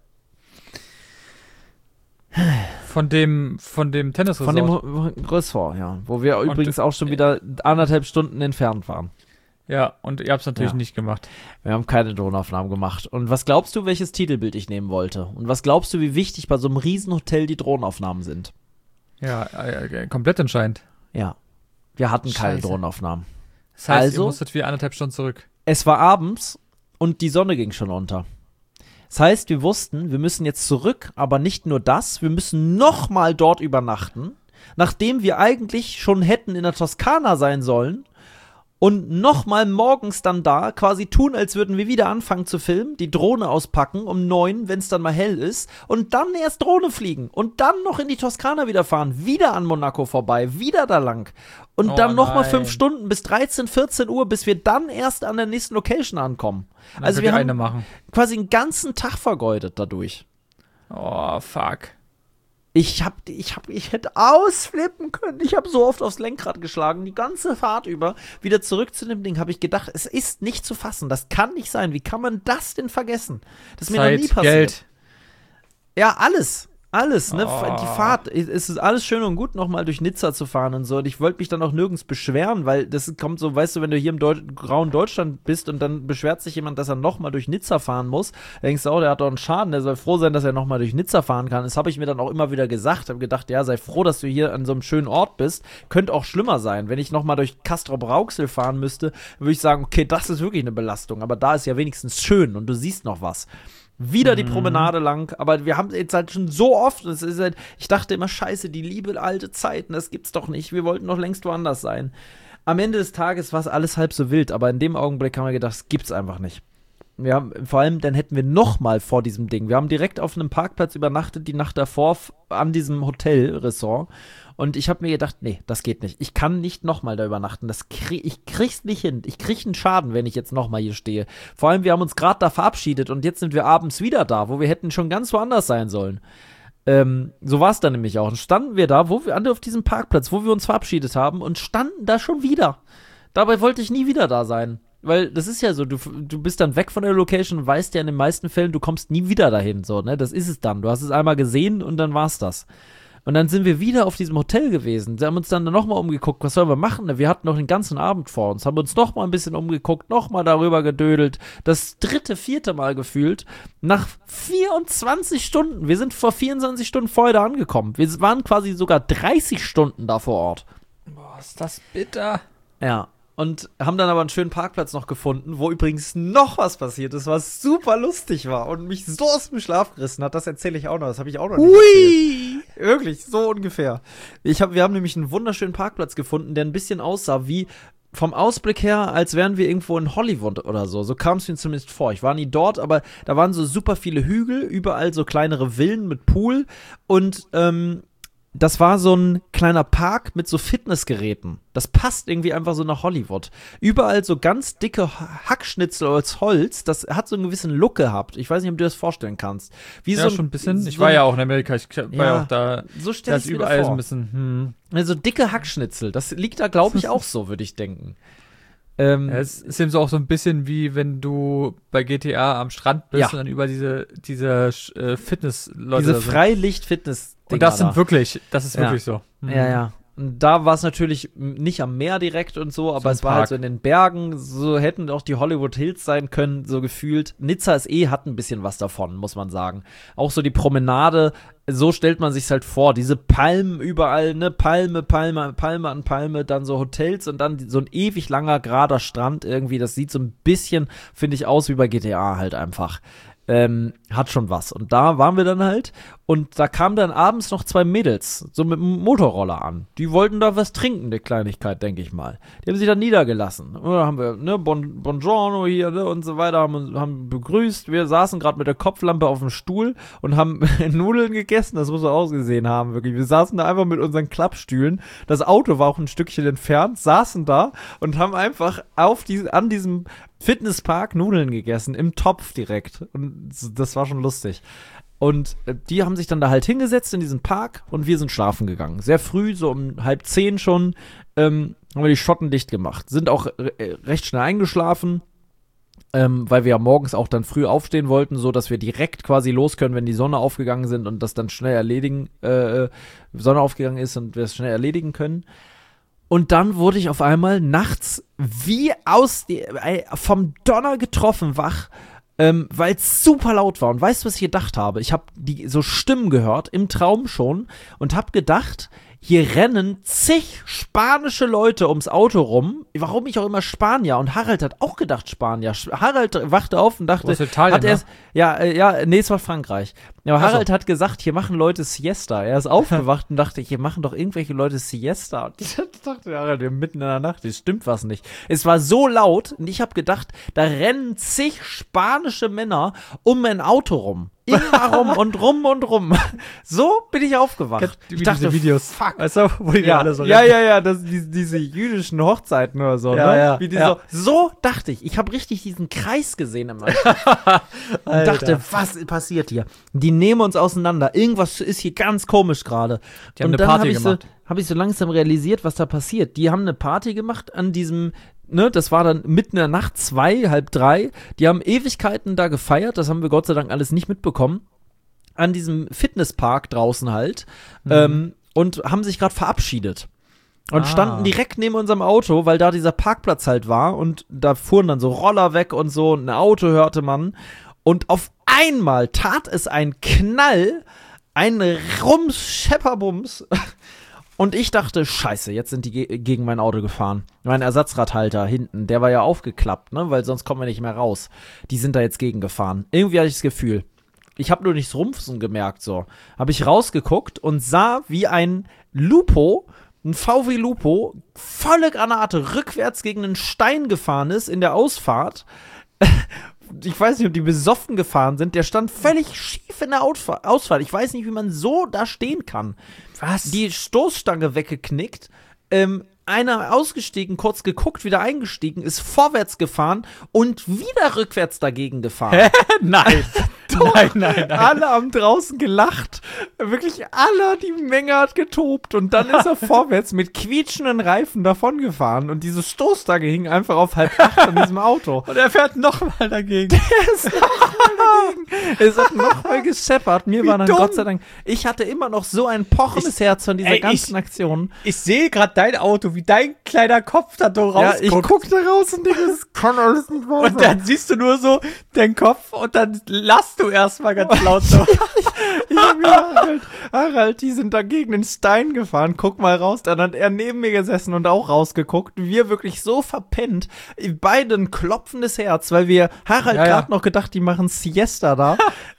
Von dem Tennisresort? Von dem Ressort, ja. Wo wir übrigens auch schon wieder 1,5 Stunden entfernt waren. Ja, und ihr habt es natürlich nicht gemacht. Wir haben keine Drohnenaufnahmen gemacht. Und was glaubst du, welches Titelbild ich nehmen wollte? Und was glaubst du, wie wichtig bei so einem Riesenhotel die Drohnenaufnahmen sind? Ja, komplett entscheidend. Ja, wir hatten keine Drohnenaufnahmen. Das heißt, ihr musstet wieder 1,5 Stunden zurück. Es war abends und die Sonne ging schon unter. Das heißt, wir wussten, wir müssen jetzt zurück, aber nicht nur das, wir müssen nochmal dort übernachten, nachdem wir eigentlich schon hätten in der Toskana sein sollen. Und nochmal morgens dann da quasi tun, als würden wir wieder anfangen zu filmen, die Drohne auspacken um 9, wenn es dann mal hell ist, und dann erst Drohne fliegen und dann noch in die Toskana wieder fahren, wieder an Monaco vorbei, wieder da lang und dann nochmal 5 Stunden bis 13, 14 Uhr, bis wir dann erst an der nächsten Location ankommen. Dann also wir haben machen. quasi einen ganzen Tag vergeudet dadurch. Oh, fuck. Ich hätte ausflippen können. Ich habe so oft aufs Lenkrad geschlagen, die ganze Fahrt über. Wieder zurück zu dem Ding, habe ich gedacht, es ist nicht zu fassen. Das kann nicht sein. Wie kann man das denn vergessen? Das ist mir noch nie passiert. Geld. Ja, alles, ne? Oh. Die Fahrt, es ist alles schön und gut, nochmal durch Nizza zu fahren und so. Und ich wollte mich dann auch nirgends beschweren, weil das kommt so, weißt du, wenn du hier im grauen Deutschland bist und dann beschwert sich jemand, dass er nochmal durch Nizza fahren muss, da denkst du auch, der hat doch einen Schaden, der soll froh sein, dass er nochmal durch Nizza fahren kann. Das habe ich mir dann auch immer wieder gesagt, habe gedacht, ja, sei froh, dass du hier an so einem schönen Ort bist. Könnte auch schlimmer sein. Wenn ich nochmal durch Castrop-Rauxel fahren müsste, würde ich sagen, okay, das ist wirklich eine Belastung, aber da ist ja wenigstens schön und du siehst noch was. Wieder die Promenade lang, aber wir haben jetzt halt schon so oft, es ist halt, ich dachte immer, scheiße, die liebe alte Zeiten, das gibt's doch nicht, wir wollten noch längst woanders sein. Am Ende des Tages war es alles halb so wild, aber in dem Augenblick haben wir gedacht, das gibt's einfach nicht. Wir haben, vor allem, dann hätten wir nochmal vor diesem Ding, wir haben direkt auf einem Parkplatz übernachtet, die Nacht davor an diesem Hotelressort. Und ich habe mir gedacht, nee, das geht nicht. Ich kann nicht nochmal da übernachten. Ich krieg's nicht hin. Ich krieg einen Schaden, wenn ich jetzt nochmal hier stehe. Vor allem, wir haben uns gerade da verabschiedet und jetzt sind wir abends wieder da, wo wir hätten schon ganz woanders sein sollen. So war es dann nämlich auch. Und standen wir da, wo wir alle auf diesem Parkplatz, wo wir uns verabschiedet haben und standen da schon wieder. Dabei wollte ich nie wieder da sein. Weil das ist ja so, du bist dann weg von der Location und weißt ja in den meisten Fällen, du kommst nie wieder dahin. So, ne? Das ist es dann. Du hast es einmal gesehen und dann war's das. Und dann sind wir wieder auf diesem Hotel gewesen. Sie haben uns dann nochmal umgeguckt, was sollen wir machen? Wir hatten noch den ganzen Abend vor uns, haben uns nochmal ein bisschen umgeguckt, nochmal darüber gedödelt. Das 3., 4. Mal gefühlt. Nach 24 Stunden, wir sind vor 24 Stunden vorher da angekommen. Wir waren quasi sogar 30 Stunden da vor Ort. Boah, ist das bitter. Ja. Und haben dann aber einen schönen Parkplatz noch gefunden, wo übrigens noch was passiert ist, was super lustig war und mich so aus dem Schlaf gerissen hat. Das erzähle ich auch noch. Das habe ich auch noch nicht erzählt. Wirklich, so ungefähr. Wir haben nämlich einen wunderschönen Parkplatz gefunden, der ein bisschen aussah wie vom Ausblick her, als wären wir irgendwo in Hollywood oder so. So kam es mir zumindest vor. Ich war nie dort, aber da waren so super viele Hügel, überall so kleinere Villen mit Pool und das war so ein kleiner Park mit so Fitnessgeräten. Das passt irgendwie einfach so nach Hollywood. Überall so ganz dicke Hackschnitzel aus Holz. Das hat so einen gewissen Look gehabt. Ich weiß nicht, ob du das vorstellen kannst. Wie ja, so schon ein bisschen. Ich war ja auch in Amerika. Ich war ja auch da. So stell ich mir überall vor. So ein bisschen. Also dicke Hackschnitzel. Das liegt da, glaube ich, auch so, würde ich denken. Ja, es ist eben so auch so ein bisschen wie wenn du bei GTA am Strand bist und dann über diese Fitness-Leute. Diese Freilicht-Fitness. Und das ist wirklich so. Ja. Und da war es natürlich nicht am Meer direkt und so, aber es war halt so in den Bergen, so hätten auch die Hollywood Hills sein können, so gefühlt. Nizza hat ein bisschen was davon, muss man sagen. Auch so die Promenade, so stellt man sich's halt vor, diese Palmen überall, ne, Palme an Palme, dann so Hotels und dann so ein ewig langer, gerader Strand irgendwie, das sieht so ein bisschen, finde ich, aus wie bei GTA halt einfach. hat schon was. Und da waren wir dann halt und da kamen dann abends noch 2 Mädels so mit dem Motorroller an. Die wollten da was trinken, eine Kleinigkeit, denke ich mal. Die haben sich dann niedergelassen. Und da haben wir, ne, Buongiorno hier, ne, und so weiter, haben begrüßt. Wir saßen gerade mit der Kopflampe auf dem Stuhl und haben Nudeln gegessen. Das muss so ausgesehen haben, wirklich. Wir saßen da einfach mit unseren Klappstühlen. Das Auto war auch ein Stückchen entfernt, saßen da und haben einfach an diesem Fitnesspark Nudeln gegessen, im Topf direkt. Und das war schon lustig. Und die haben sich dann da halt hingesetzt in diesem Park und wir sind schlafen gegangen. Sehr früh, so um 9:30 schon, haben wir die Schotten dicht gemacht. Sind auch recht schnell eingeschlafen, weil wir ja morgens auch dann früh aufstehen wollten, so dass wir direkt quasi los können, wenn die Sonne aufgegangen sind und das dann schnell Sonne aufgegangen ist und wir es schnell erledigen können. Und dann wurde ich auf einmal nachts wie vom Donner getroffen wach, weil es super laut war. Und weißt du, was ich gedacht habe? Ich habe so Stimmen gehört, im Traum schon, und habe gedacht, hier rennen zig spanische Leute ums Auto rum. Warum ich auch immer Spanier. Und Harald hat auch gedacht Spanier. Harald wachte auf und dachte, aus Italien, ne? Nee, es war Frankreich. Aber Harald hat gesagt, hier machen Leute Siesta. Er ist aufgewacht und dachte, hier machen doch irgendwelche Leute Siesta. Und ich dachte, Harald, wir mitten in der Nacht, das stimmt was nicht. Es war so laut und ich habe gedacht, da rennen zig spanische Männer um ein Auto rum. Immer rum und rum und rum. So bin ich aufgewacht. Ich dachte, diese Videos, fuck. Weißt du, wo die alle so diese jüdischen Hochzeiten oder so, ja, ne? Wie die ja. so dachte ich. Ich habe richtig diesen Kreis gesehen in meinem Kopf. Und dachte, was passiert hier? Die nehmen uns auseinander. Irgendwas ist hier ganz komisch gerade. Die haben und eine dann Party gemacht. Habe ich so langsam realisiert, was da passiert. Die haben eine Party gemacht an diesem, ne, das war dann mitten in der Nacht, 2, halb 3. Die haben Ewigkeiten da gefeiert, das haben wir Gott sei Dank alles nicht mitbekommen. An diesem Fitnesspark draußen halt. Und haben sich gerade verabschiedet. Und standen direkt neben unserem Auto, weil da dieser Parkplatz halt war. Und da fuhren dann so Roller weg und so. Und ein Auto hörte man. Und auf einmal tat es einen Knall, ein Rums, Schepperbums. Und ich dachte, scheiße, jetzt sind die gegen mein Auto gefahren. Mein Ersatzradhalter hinten, der war ja aufgeklappt, ne, weil sonst kommen wir nicht mehr raus. Die sind da jetzt gegen gefahren. Irgendwie hatte ich das Gefühl. Ich habe nur nichts Rumpfen gemerkt, so. Habe ich rausgeguckt und sah, wie ein VW Lupo, volle Granate, rückwärts gegen einen Stein gefahren ist in der Ausfahrt. Ich weiß nicht, ob die besoffen gefahren sind. Der stand völlig schief in der Ausfahrt. Ich weiß nicht, wie man so da stehen kann. Was? Die Stoßstange weggeknickt. Einer ausgestiegen, kurz geguckt, wieder eingestiegen, ist vorwärts gefahren und wieder rückwärts dagegen gefahren. Nein. Nein. Alle haben draußen gelacht. Wirklich alle, die Menge hat getobt. Und dann ist er vorwärts mit quietschenden Reifen davongefahren. Und diese Stoßstange hing einfach auf 7:30 an diesem Auto. Und er fährt nochmal dagegen. Der ist nochmal dagegen. Es hat nochmal gescheppert. Mir war dann dumm. Gott sei Dank, ich hatte immer noch so ein pochendes Herz von dieser ganzen Aktion. Ich sehe gerade dein Auto, wie dein kleiner Kopf da rausguckt. Ja, ich guck da raus und denke, das kann alles nicht wahr sein. Und dann siehst du nur so den Kopf und dann lachst du erstmal ganz laut so. Ich hab mir Harald, die sind da gegen den Stein gefahren, guck mal raus. Dann hat er neben mir gesessen und auch rausgeguckt. Wir wirklich so verpennt, beide ein klopfendes Herz, weil wir Harald gerade noch gedacht, die machen Siesta da.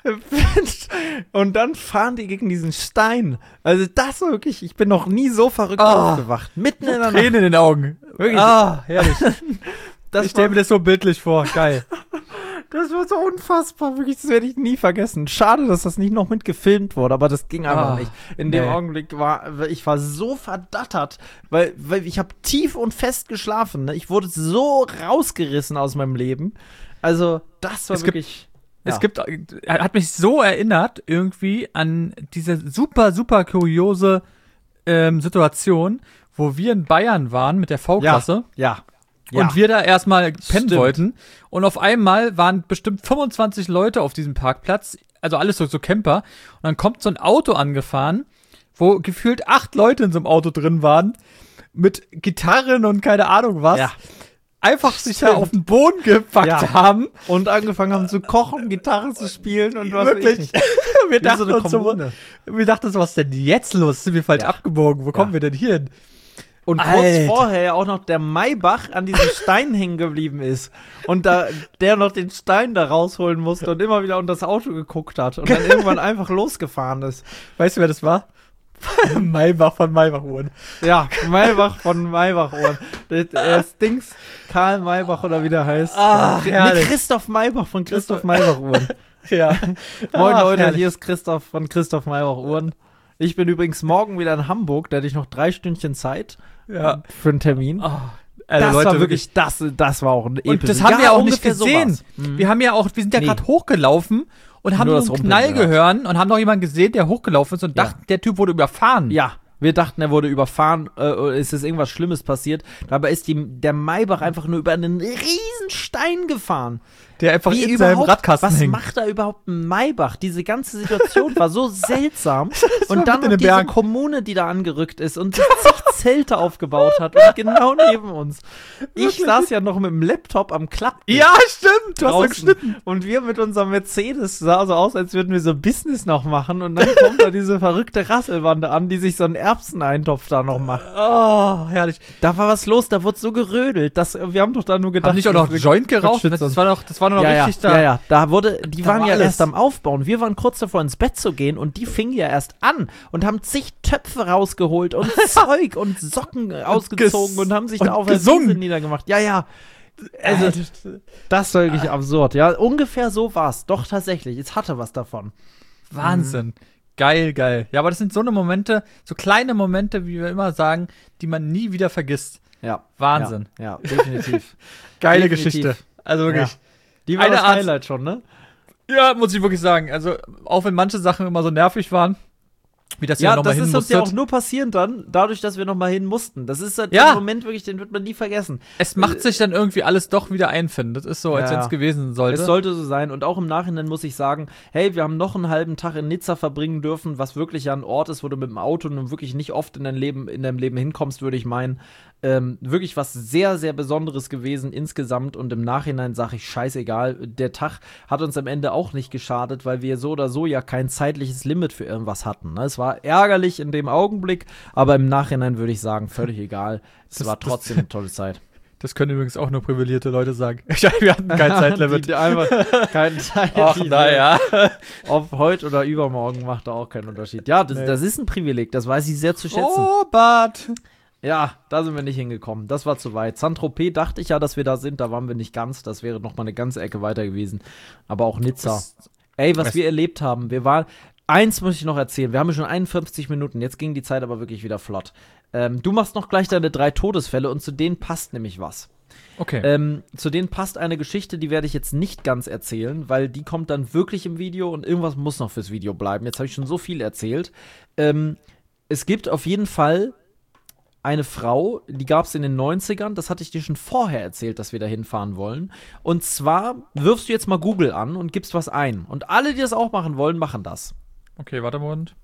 Und dann fahren die gegen diesen Stein. Also das wirklich, ich bin noch nie so verrückt aufgewacht. Mitten in der Nacht. Tränen in den Augen. Wirklich. Herrlich. Ich stelle mir das so bildlich vor. Geil. Das war so unfassbar, wirklich, das werde ich nie vergessen. Schade, dass das nicht noch mit gefilmt wurde, aber das ging einfach nicht. In dem Augenblick ich war so verdattert, weil ich habe tief und fest geschlafen. Ne? Ich wurde so rausgerissen aus meinem Leben. Also, das war wirklich... Hat mich so erinnert irgendwie an diese super, super kuriose Situation, wo wir in Bayern waren mit der V-Klasse. Ja. Und wir da erstmal pennen wollten. Und auf einmal waren bestimmt 25 Leute auf diesem Parkplatz. Also alles so Camper. Und dann kommt so ein Auto angefahren, wo gefühlt 8 Leute in so einem Auto drin waren. Mit Gitarren und keine Ahnung was. Ja. Einfach sich da auf den Boden gepackt haben. Und angefangen haben zu kochen, Gitarre zu spielen und was wirklich. Nicht. wir dachten so, was ist denn jetzt los? Sind wir falsch abgebogen? Wo kommen wir denn hier hin? Und kurz vorher ja auch noch der Maybach an diesem Stein hängen geblieben ist. Und der noch den Stein da rausholen musste und immer wieder unter das Auto geguckt hat und dann irgendwann einfach losgefahren ist. Weißt du, wer das war? Maybach von Maybach-Uhren. Ja, Maybach von Maybach-Uhren. Das Dings, Karl Maybach oder wie der heißt. Herrlich. Christoph Maybach von Christoph Maybach-Uhren. Ja. Moin Leute, herrlich. hier ist Christoph von Christoph Maybach-Uhren. Ich bin übrigens morgen wieder in Hamburg, da hätte ich noch 3 Stündchen Zeit für einen Termin. Das Leute, war wirklich, das war auch ein und episches. das haben wir auch nicht ungefähr gesehen. sowas. Wir sind ja gerade hochgelaufen und haben Nur nur das einen Rumpeln Knall gehört. gehört und haben noch jemanden gesehen, der hochgelaufen ist und Ja. dachten, der Typ wurde überfahren. Ja, wir dachten, er wurde überfahren, es ist irgendwas Schlimmes passiert. Dabei ist der Maybach einfach nur über einen riesen Stein gefahren. Der einfach Wie in seinem überhaupt, Radkasten was hängt. macht da überhaupt ein Maybach? Diese ganze Situation war so seltsam. Und dann mitten noch im diese Berg. Kommune, die da angerückt ist und sich Zelte aufgebaut hat und genau neben uns. Ich saß ja noch mit dem Laptop am Klapptisch. Ja, stimmt. Du hast so draußen. geschnitten. Und wir mit unserem Mercedes sah so aus, als würden wir so Business noch machen. Und dann kommt da diese verrückte Rasselwande an, die sich so einen Erbseneintopf da noch macht. Oh, herrlich. Da war was los, da wurde so gerödelt. Wir haben doch da nur gedacht. Haben nicht auch noch wir- Joint geraucht? schützt Das war noch ja, richtig ja, da. ja, ja. Die Da waren war ja alles. erst am Aufbauen. Wir waren kurz davor ins Bett zu gehen und die fingen ja erst an und haben zig Töpfe rausgeholt und Zeug und Socken ausgezogen und haben sich da auf der gesungen. Wiese niedergemacht. Ja, ja. Also, das war wirklich absurd. Ja, ungefähr so war's. Doch, tatsächlich. Es hatte was davon. Wahnsinn. Geil, geil. Ja, aber das sind so eine Momente, so kleine Momente, wie wir immer sagen, die man nie wieder vergisst. Ja. Wahnsinn. Ja, definitiv. Geile Definitiv. Geschichte. Also wirklich. Ja. Die war Eine das Art- Highlight schon, ne? Ja, muss ich wirklich sagen. Also, auch wenn manche Sachen immer so nervig waren, wie das Ja, ja nochmal das hin ist uns ja auch musstet. nur passieren dann, dadurch, dass wir nochmal hin mussten. Das ist halt Ja. der Moment wirklich, den wird man nie vergessen. Es macht sich dann irgendwie alles doch wieder einfinden. Das ist so, als Ja. wenn es gewesen sollte. Es sollte so sein. Und auch im Nachhinein muss ich sagen, hey, wir haben noch einen halben Tag in Nizza verbringen dürfen, was wirklich ja ein Ort ist, wo du mit dem Auto nun wirklich nicht oft in deinem Leben hinkommst, würde ich meinen. Wirklich was sehr, sehr Besonderes gewesen insgesamt. Und im Nachhinein sage ich, scheißegal, der Tag hat uns am Ende auch nicht geschadet, weil wir so oder so ja kein zeitliches Limit für irgendwas hatten. Ne? Es war ärgerlich in dem Augenblick, aber im Nachhinein würde ich sagen, völlig egal. Es war trotzdem eine tolle Zeit. Das können übrigens auch nur privilegierte Leute sagen. Wir hatten kein Zeitlimit. Die einfach kein Zeitlimit. Ach, naja. Ob heute oder übermorgen macht da auch keinen Unterschied. Ja, Nee. das ist ein Privileg, das weiß ich sehr zu schätzen. Oh, Bart. Ja, da sind wir nicht hingekommen. Das war zu weit. Saint-Tropez dachte ich ja, dass wir da sind, da waren wir nicht ganz. Das wäre noch mal eine ganze Ecke weiter gewesen. Aber auch Nizza. Ey, was wir erlebt haben. Eins muss ich noch erzählen. Wir haben schon 51 Minuten. Jetzt ging die Zeit aber wirklich wieder flott. Du machst noch gleich deine 3 Todesfälle und zu denen passt nämlich was. Okay. Zu denen passt eine Geschichte, die werde ich jetzt nicht ganz erzählen, weil die kommt dann wirklich im Video und irgendwas muss noch fürs Video bleiben. Jetzt habe ich schon so viel erzählt. Es gibt auf jeden Fall eine Frau, die gab es in den 90ern, das hatte ich dir schon vorher erzählt, dass wir da hinfahren wollen. Und zwar wirfst du jetzt mal Google an und gibst was ein. Und alle, die das auch machen wollen, machen das. Okay, warte, Moment.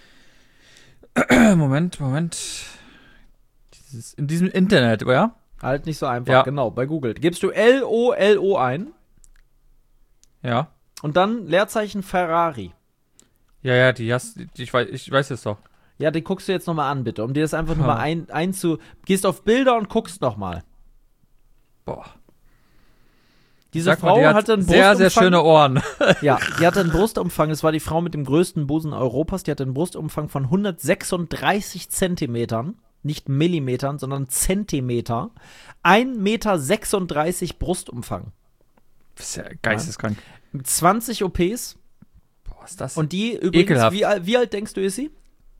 Moment. In diesem Internet, oder? Halt nicht so einfach, Ja. genau, bei Google. Gibst du LOLO ein Ja. und dann Leerzeichen Ferrari. Ja, ich weiß es doch. Ja, den guckst du jetzt nochmal an, bitte, um dir das einfach nur Ha. mal gehst auf Bilder und guckst nochmal. Boah. Diese Sag mal, Frau die hat hatte einen sehr, sehr Brustumfang- schöne Ohren. Ja, die hatte einen Brustumfang, es war die Frau mit dem größten Busen Europas, die hatte einen Brustumfang von 136 Zentimetern, nicht Millimetern, sondern Zentimeter. 1,36 Meter Brustumfang. Das ist ja geisteskrank. 20 OPs Boah, was ist das? und die übrigens, Ekelhaft. wie alt denkst du, ist sie?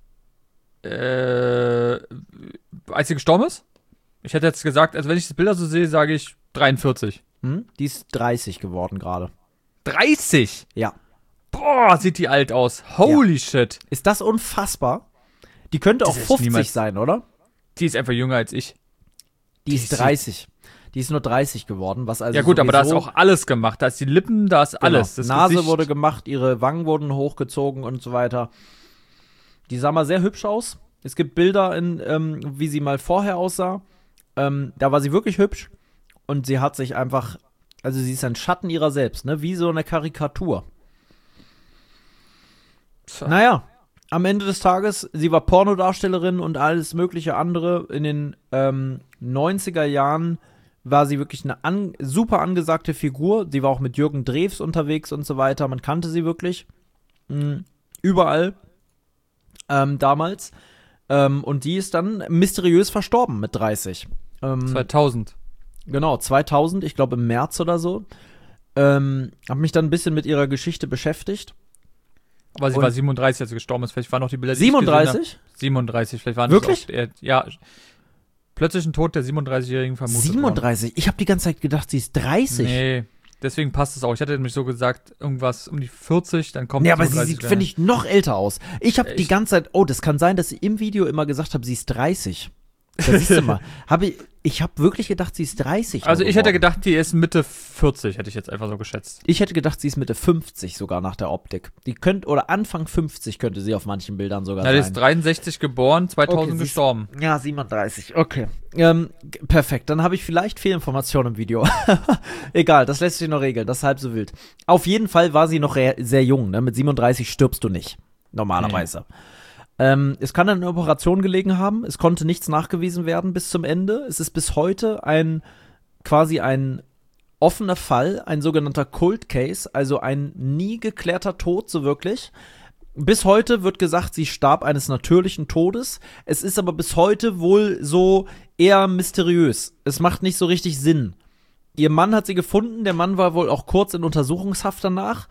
Als sie gestorben ist? Ich hätte jetzt gesagt, also wenn ich das Bilder so sehe, sage ich 43. Die ist 30 geworden gerade. 30? Ja. Boah, sieht die alt aus. Holy shit. Ist das unfassbar? Die könnte Das auch ist 50 niemals- sein, oder? Die ist einfach jünger als ich. Die ist sieht- 30. Die ist nur 30 geworden, was also Ja gut, aber da ist sowieso- auch alles gemacht. Da ist die Lippen, da ist Genau. alles. Das Nase Gesicht. wurde gemacht, ihre Wangen wurden hochgezogen und so weiter. Die sah mal sehr hübsch aus. Es gibt Bilder, wie sie mal vorher aussah. Da war sie wirklich hübsch. Und sie hat sich einfach, also sie ist ein Schatten ihrer selbst, ne? Wie so eine Karikatur. Tja. Naja, am Ende des Tages, sie war Pornodarstellerin und alles mögliche andere. In den 90er Jahren war sie wirklich eine super angesagte Figur. Sie war auch mit Jürgen Drews unterwegs und so weiter. Man kannte sie wirklich überall damals. Und die ist dann mysteriös verstorben mit 30. 2000. Genau, 2000, ich glaube im März oder so. Hab mich dann ein bisschen mit ihrer Geschichte beschäftigt. Aber sie war 37, als sie gestorben ist. Vielleicht waren noch die Bilder, die 37? 37, vielleicht waren wirklich? Das auch, ja. Plötzlich ein Tod der 37-Jährigen vermutet 37? Ich habe die ganze Zeit gedacht, sie ist 30. Nee, deswegen passt es auch. Ich hatte nämlich so gesagt, irgendwas um die 40, dann kommt ja, aber sie sieht, finde ich, noch älter aus. Ich habe die ganze Zeit, das kann sein, dass ich im Video immer gesagt habe, sie ist 30. Da siehst du mal. Ich habe wirklich gedacht, sie ist 30. Also ich hätte gedacht, die ist Mitte 40, hätte ich jetzt einfach so geschätzt. Ich hätte gedacht, sie ist Mitte 50 sogar nach der Optik. Oder Anfang 50 könnte sie auf manchen Bildern sogar sein. Die ist 63 geboren, 2000 gestorben. Ja, 37, okay. Perfekt, dann habe ich vielleicht Fehlinformationen im Video. Egal, das lässt sich noch regeln, das ist halb so wild. Auf jeden Fall war sie noch sehr jung, ne? Mit 37 stirbst du nicht, normalerweise. Nee. Es kann an einer Operation gelegen haben. Es konnte nichts nachgewiesen werden bis zum Ende. Es ist bis heute quasi ein offener Fall, ein sogenannter Cold Case, also ein nie geklärter Tod, so wirklich. Bis heute wird gesagt, sie starb eines natürlichen Todes. Es ist aber bis heute wohl so eher mysteriös. Es macht nicht so richtig Sinn. Ihr Mann hat sie gefunden. Der Mann war wohl auch kurz in Untersuchungshaft danach.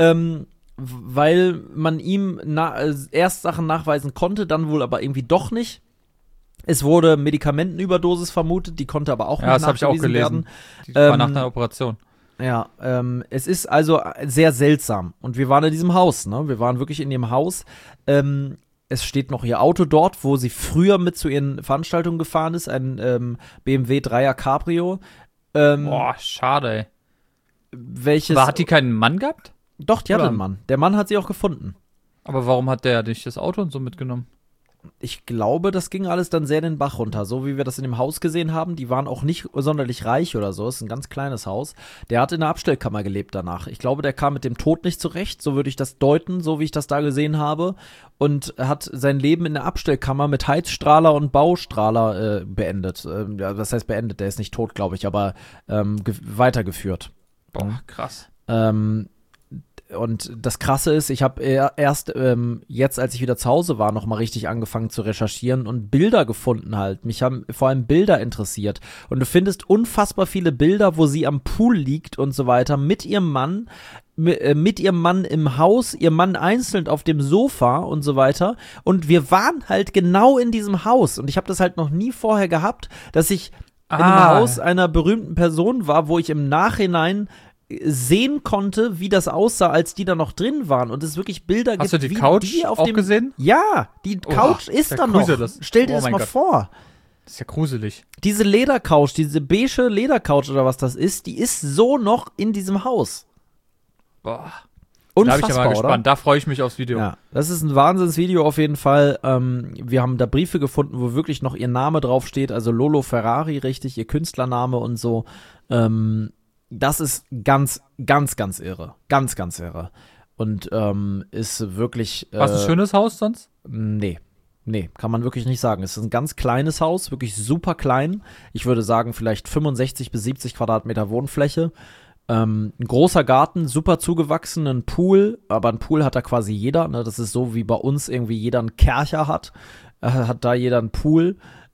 Weil man ihm erst Sachen nachweisen konnte, dann wohl aber irgendwie doch nicht. Es wurde Medikamentenüberdosis vermutet, die konnte aber auch nicht nachgewiesen werden. Ja, das habe ich auch gelesen. Die war nach einer Operation. Ja, es ist also sehr seltsam. Und wir waren in diesem Haus, ne? Wir waren wirklich in ihrem Haus. Es steht noch ihr Auto dort, wo sie früher mit zu ihren Veranstaltungen gefahren ist, ein BMW 3er Cabrio. Boah, schade, ey. Aber hat die keinen Mann gehabt? Doch, die hatte einen Mann. Der Mann hat sie auch gefunden. Aber warum hat der nicht das Auto und so mitgenommen? Ich glaube, das ging alles dann sehr den Bach runter. So wie wir das in dem Haus gesehen haben. Die waren auch nicht sonderlich reich oder so. Es ist ein ganz kleines Haus. Der hat in einer Abstellkammer gelebt danach. Ich glaube, der kam mit dem Tod nicht zurecht. So würde ich das deuten, so wie ich das da gesehen habe. Und hat sein Leben in der Abstellkammer mit Heizstrahler und Baustrahler beendet. Das heißt beendet, der ist nicht tot, glaube ich, aber weitergeführt. Boah, krass. Und das Krasse ist, ich habe erst jetzt, als ich wieder zu Hause war, nochmal richtig angefangen zu recherchieren und Bilder gefunden halt. Mich haben vor allem Bilder interessiert. Und du findest unfassbar viele Bilder, wo sie am Pool liegt und so weiter, mit ihrem Mann im Haus, ihr Mann einzeln auf dem Sofa und so weiter. Und wir waren halt genau in diesem Haus. Und ich habe das halt noch nie vorher gehabt, dass ich in einem Haus einer berühmten Person war, wo ich im Nachhinein sehen konnte, wie das aussah, als die da noch drin waren und es wirklich Bilder gibt. Hast du die Couch auch gesehen? Ja, die Couch ist da noch. Stell dir das mal vor. Das ist ja gruselig. Diese Ledercouch, diese beige Ledercouch oder was das ist, die ist so noch in diesem Haus. Boah. Unfassbar, da bin ich ja mal gespannt. Da freue ich mich aufs Video. Ja, das ist ein Wahnsinnsvideo auf jeden Fall. Wir haben da Briefe gefunden, wo wirklich noch ihr Name draufsteht, also Lolo Ferrari, richtig, ihr Künstlername und so. Das ist ganz, ganz, ganz irre. Ganz, ganz irre. Und ist wirklich War es ein schönes Haus sonst? Nee, kann man wirklich nicht sagen. Es ist ein ganz kleines Haus, wirklich super klein. Ich würde sagen, vielleicht 65 bis 70 Quadratmeter Wohnfläche. Ein großer Garten, super zugewachsen, ein Pool. Aber ein Pool hat da quasi jeder. Ne? Das ist so, wie bei uns irgendwie jeder einen Kercher hat. Hat da jeder einen Pool.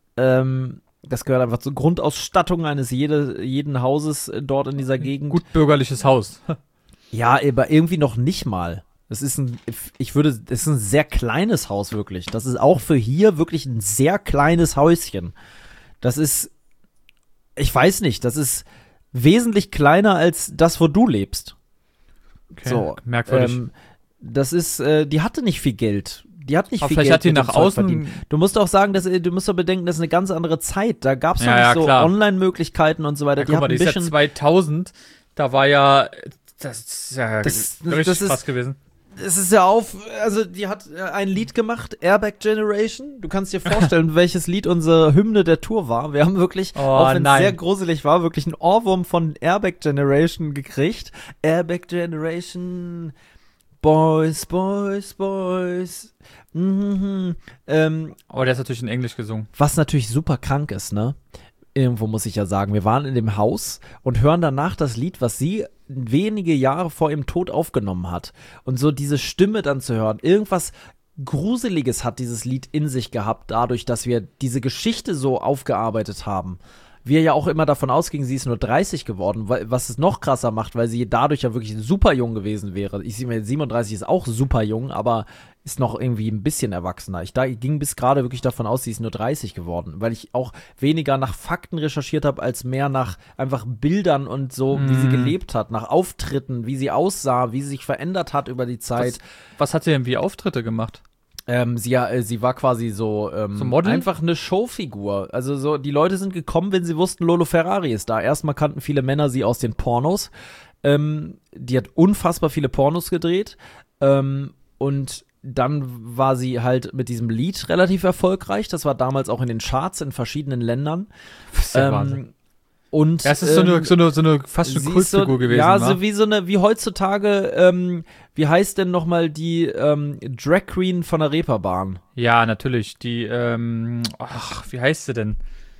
Das gehört einfach zur Grundausstattung eines jeden Hauses dort in dieser Gegend. Gut bürgerliches Haus. Ja, aber irgendwie noch nicht mal. Es ist ein sehr kleines Haus wirklich. Das ist auch für hier wirklich ein sehr kleines Häuschen. Das ist, ich weiß nicht, das ist wesentlich kleiner als das, wo du lebst. Okay, so, merkwürdig. Das ist, die hatte nicht viel Geld. Die hat nicht aber viel vielleicht Geld hat die nach außen verdient. Du musst auch sagen, du musst doch bedenken, das ist eine ganz andere Zeit. Da gab es noch nicht so Online-Möglichkeiten und so weiter. Ja, guck mal, die ist ja 2000, da war ja, das ist ja richtig krass gewesen. Es ist ja also die hat ein Lied gemacht, Airbag Generation. Du kannst dir vorstellen, welches Lied unsere Hymne der Tour war. Wir haben wirklich, auch wenn es sehr gruselig war, wirklich einen Ohrwurm von Airbag Generation gekriegt. Airbag Generation, Boys, Boys, Boys. Mhm. Aber der ist natürlich in Englisch gesungen. Was natürlich super krank ist, ne? Irgendwo muss ich ja sagen, wir waren in dem Haus und hören danach das Lied, was sie wenige Jahre vor ihrem Tod aufgenommen hat. Und so diese Stimme dann zu hören, irgendwas Gruseliges hat dieses Lied in sich gehabt, dadurch, dass wir diese Geschichte so aufgearbeitet haben. Wir ja auch immer davon ausgingen, sie ist nur 30 geworden, was es noch krasser macht, weil sie dadurch ja wirklich super jung gewesen wäre. Ich sehe mir 37 ist auch super jung, aber ist noch irgendwie ein bisschen erwachsener. Ich ging bis gerade wirklich davon aus, sie ist nur 30 geworden, weil ich auch weniger nach Fakten recherchiert habe, als mehr nach einfach Bildern und so, wie sie gelebt hat, nach Auftritten, wie sie aussah, wie sie sich verändert hat über die Zeit. Was hat sie denn wie Auftritte gemacht? Sie war quasi so Model? einfach eine Showfigur. Also so, die Leute sind gekommen, wenn sie wussten, Lolo Ferrari ist da. Erstmal kannten viele Männer sie aus den Pornos. Die hat unfassbar viele Pornos gedreht. Und dann war sie halt mit diesem Lied relativ erfolgreich. Das war damals auch in den Charts in verschiedenen Ländern. Das ist ja Wahnsinn. Und, ja, es ist so eine fast schon Kultfigur gewesen. Ja, so wie heutzutage, wie heißt denn nochmal die Drag Queen von der Reeperbahn? Ja, natürlich. Die, wie heißt sie denn?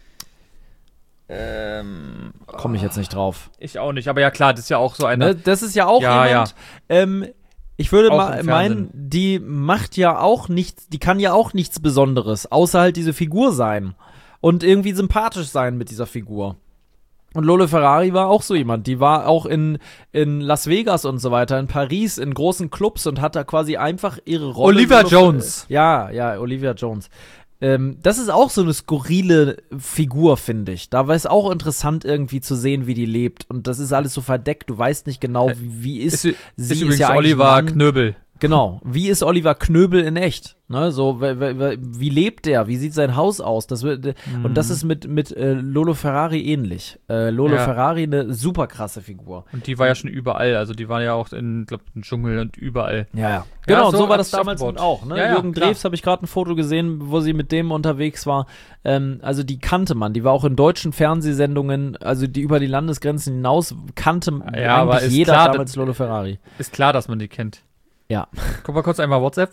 Komme ich jetzt nicht drauf. Ich auch nicht, aber ja klar, das ist ja auch so eine. Ne, das ist ja auch jemand, ich würde mal meinen, die macht ja auch nichts, die kann ja auch nichts Besonderes, außer halt diese Figur sein und irgendwie sympathisch sein mit dieser Figur. Und Lolo Ferrari war auch so jemand, die war auch in Las Vegas und so weiter, in Paris, in großen Clubs und hat da quasi einfach ihre Rolle. Olivia Jones. Ja, Olivia Jones. Das ist auch so eine skurrile Figur, finde ich. Da war es auch interessant irgendwie zu sehen, wie die lebt. Und das ist alles so verdeckt, du weißt nicht genau, wie ist sie. Ist übrigens ja Oliver Knöbel. Genau, wie ist Oliver Knöbel in echt? Ne, so, wie lebt der? Wie sieht sein Haus aus? Und das ist mit Lolo Ferrari ähnlich. Ferrari eine super krasse Figur. Und die war ja schon überall, also die war ja auch im Dschungel und überall. Ja. Genau, so war das damals auch. Ne? Jürgen Drews habe ich gerade ein Foto gesehen, wo sie mit dem unterwegs war. Also die kannte man, die war auch in deutschen Fernsehsendungen, also die über die Landesgrenzen hinaus kannte eigentlich jeder klar, damals Lolo Ferrari. Ist klar, dass man die kennt. Ja. Guck mal kurz einmal WhatsApp.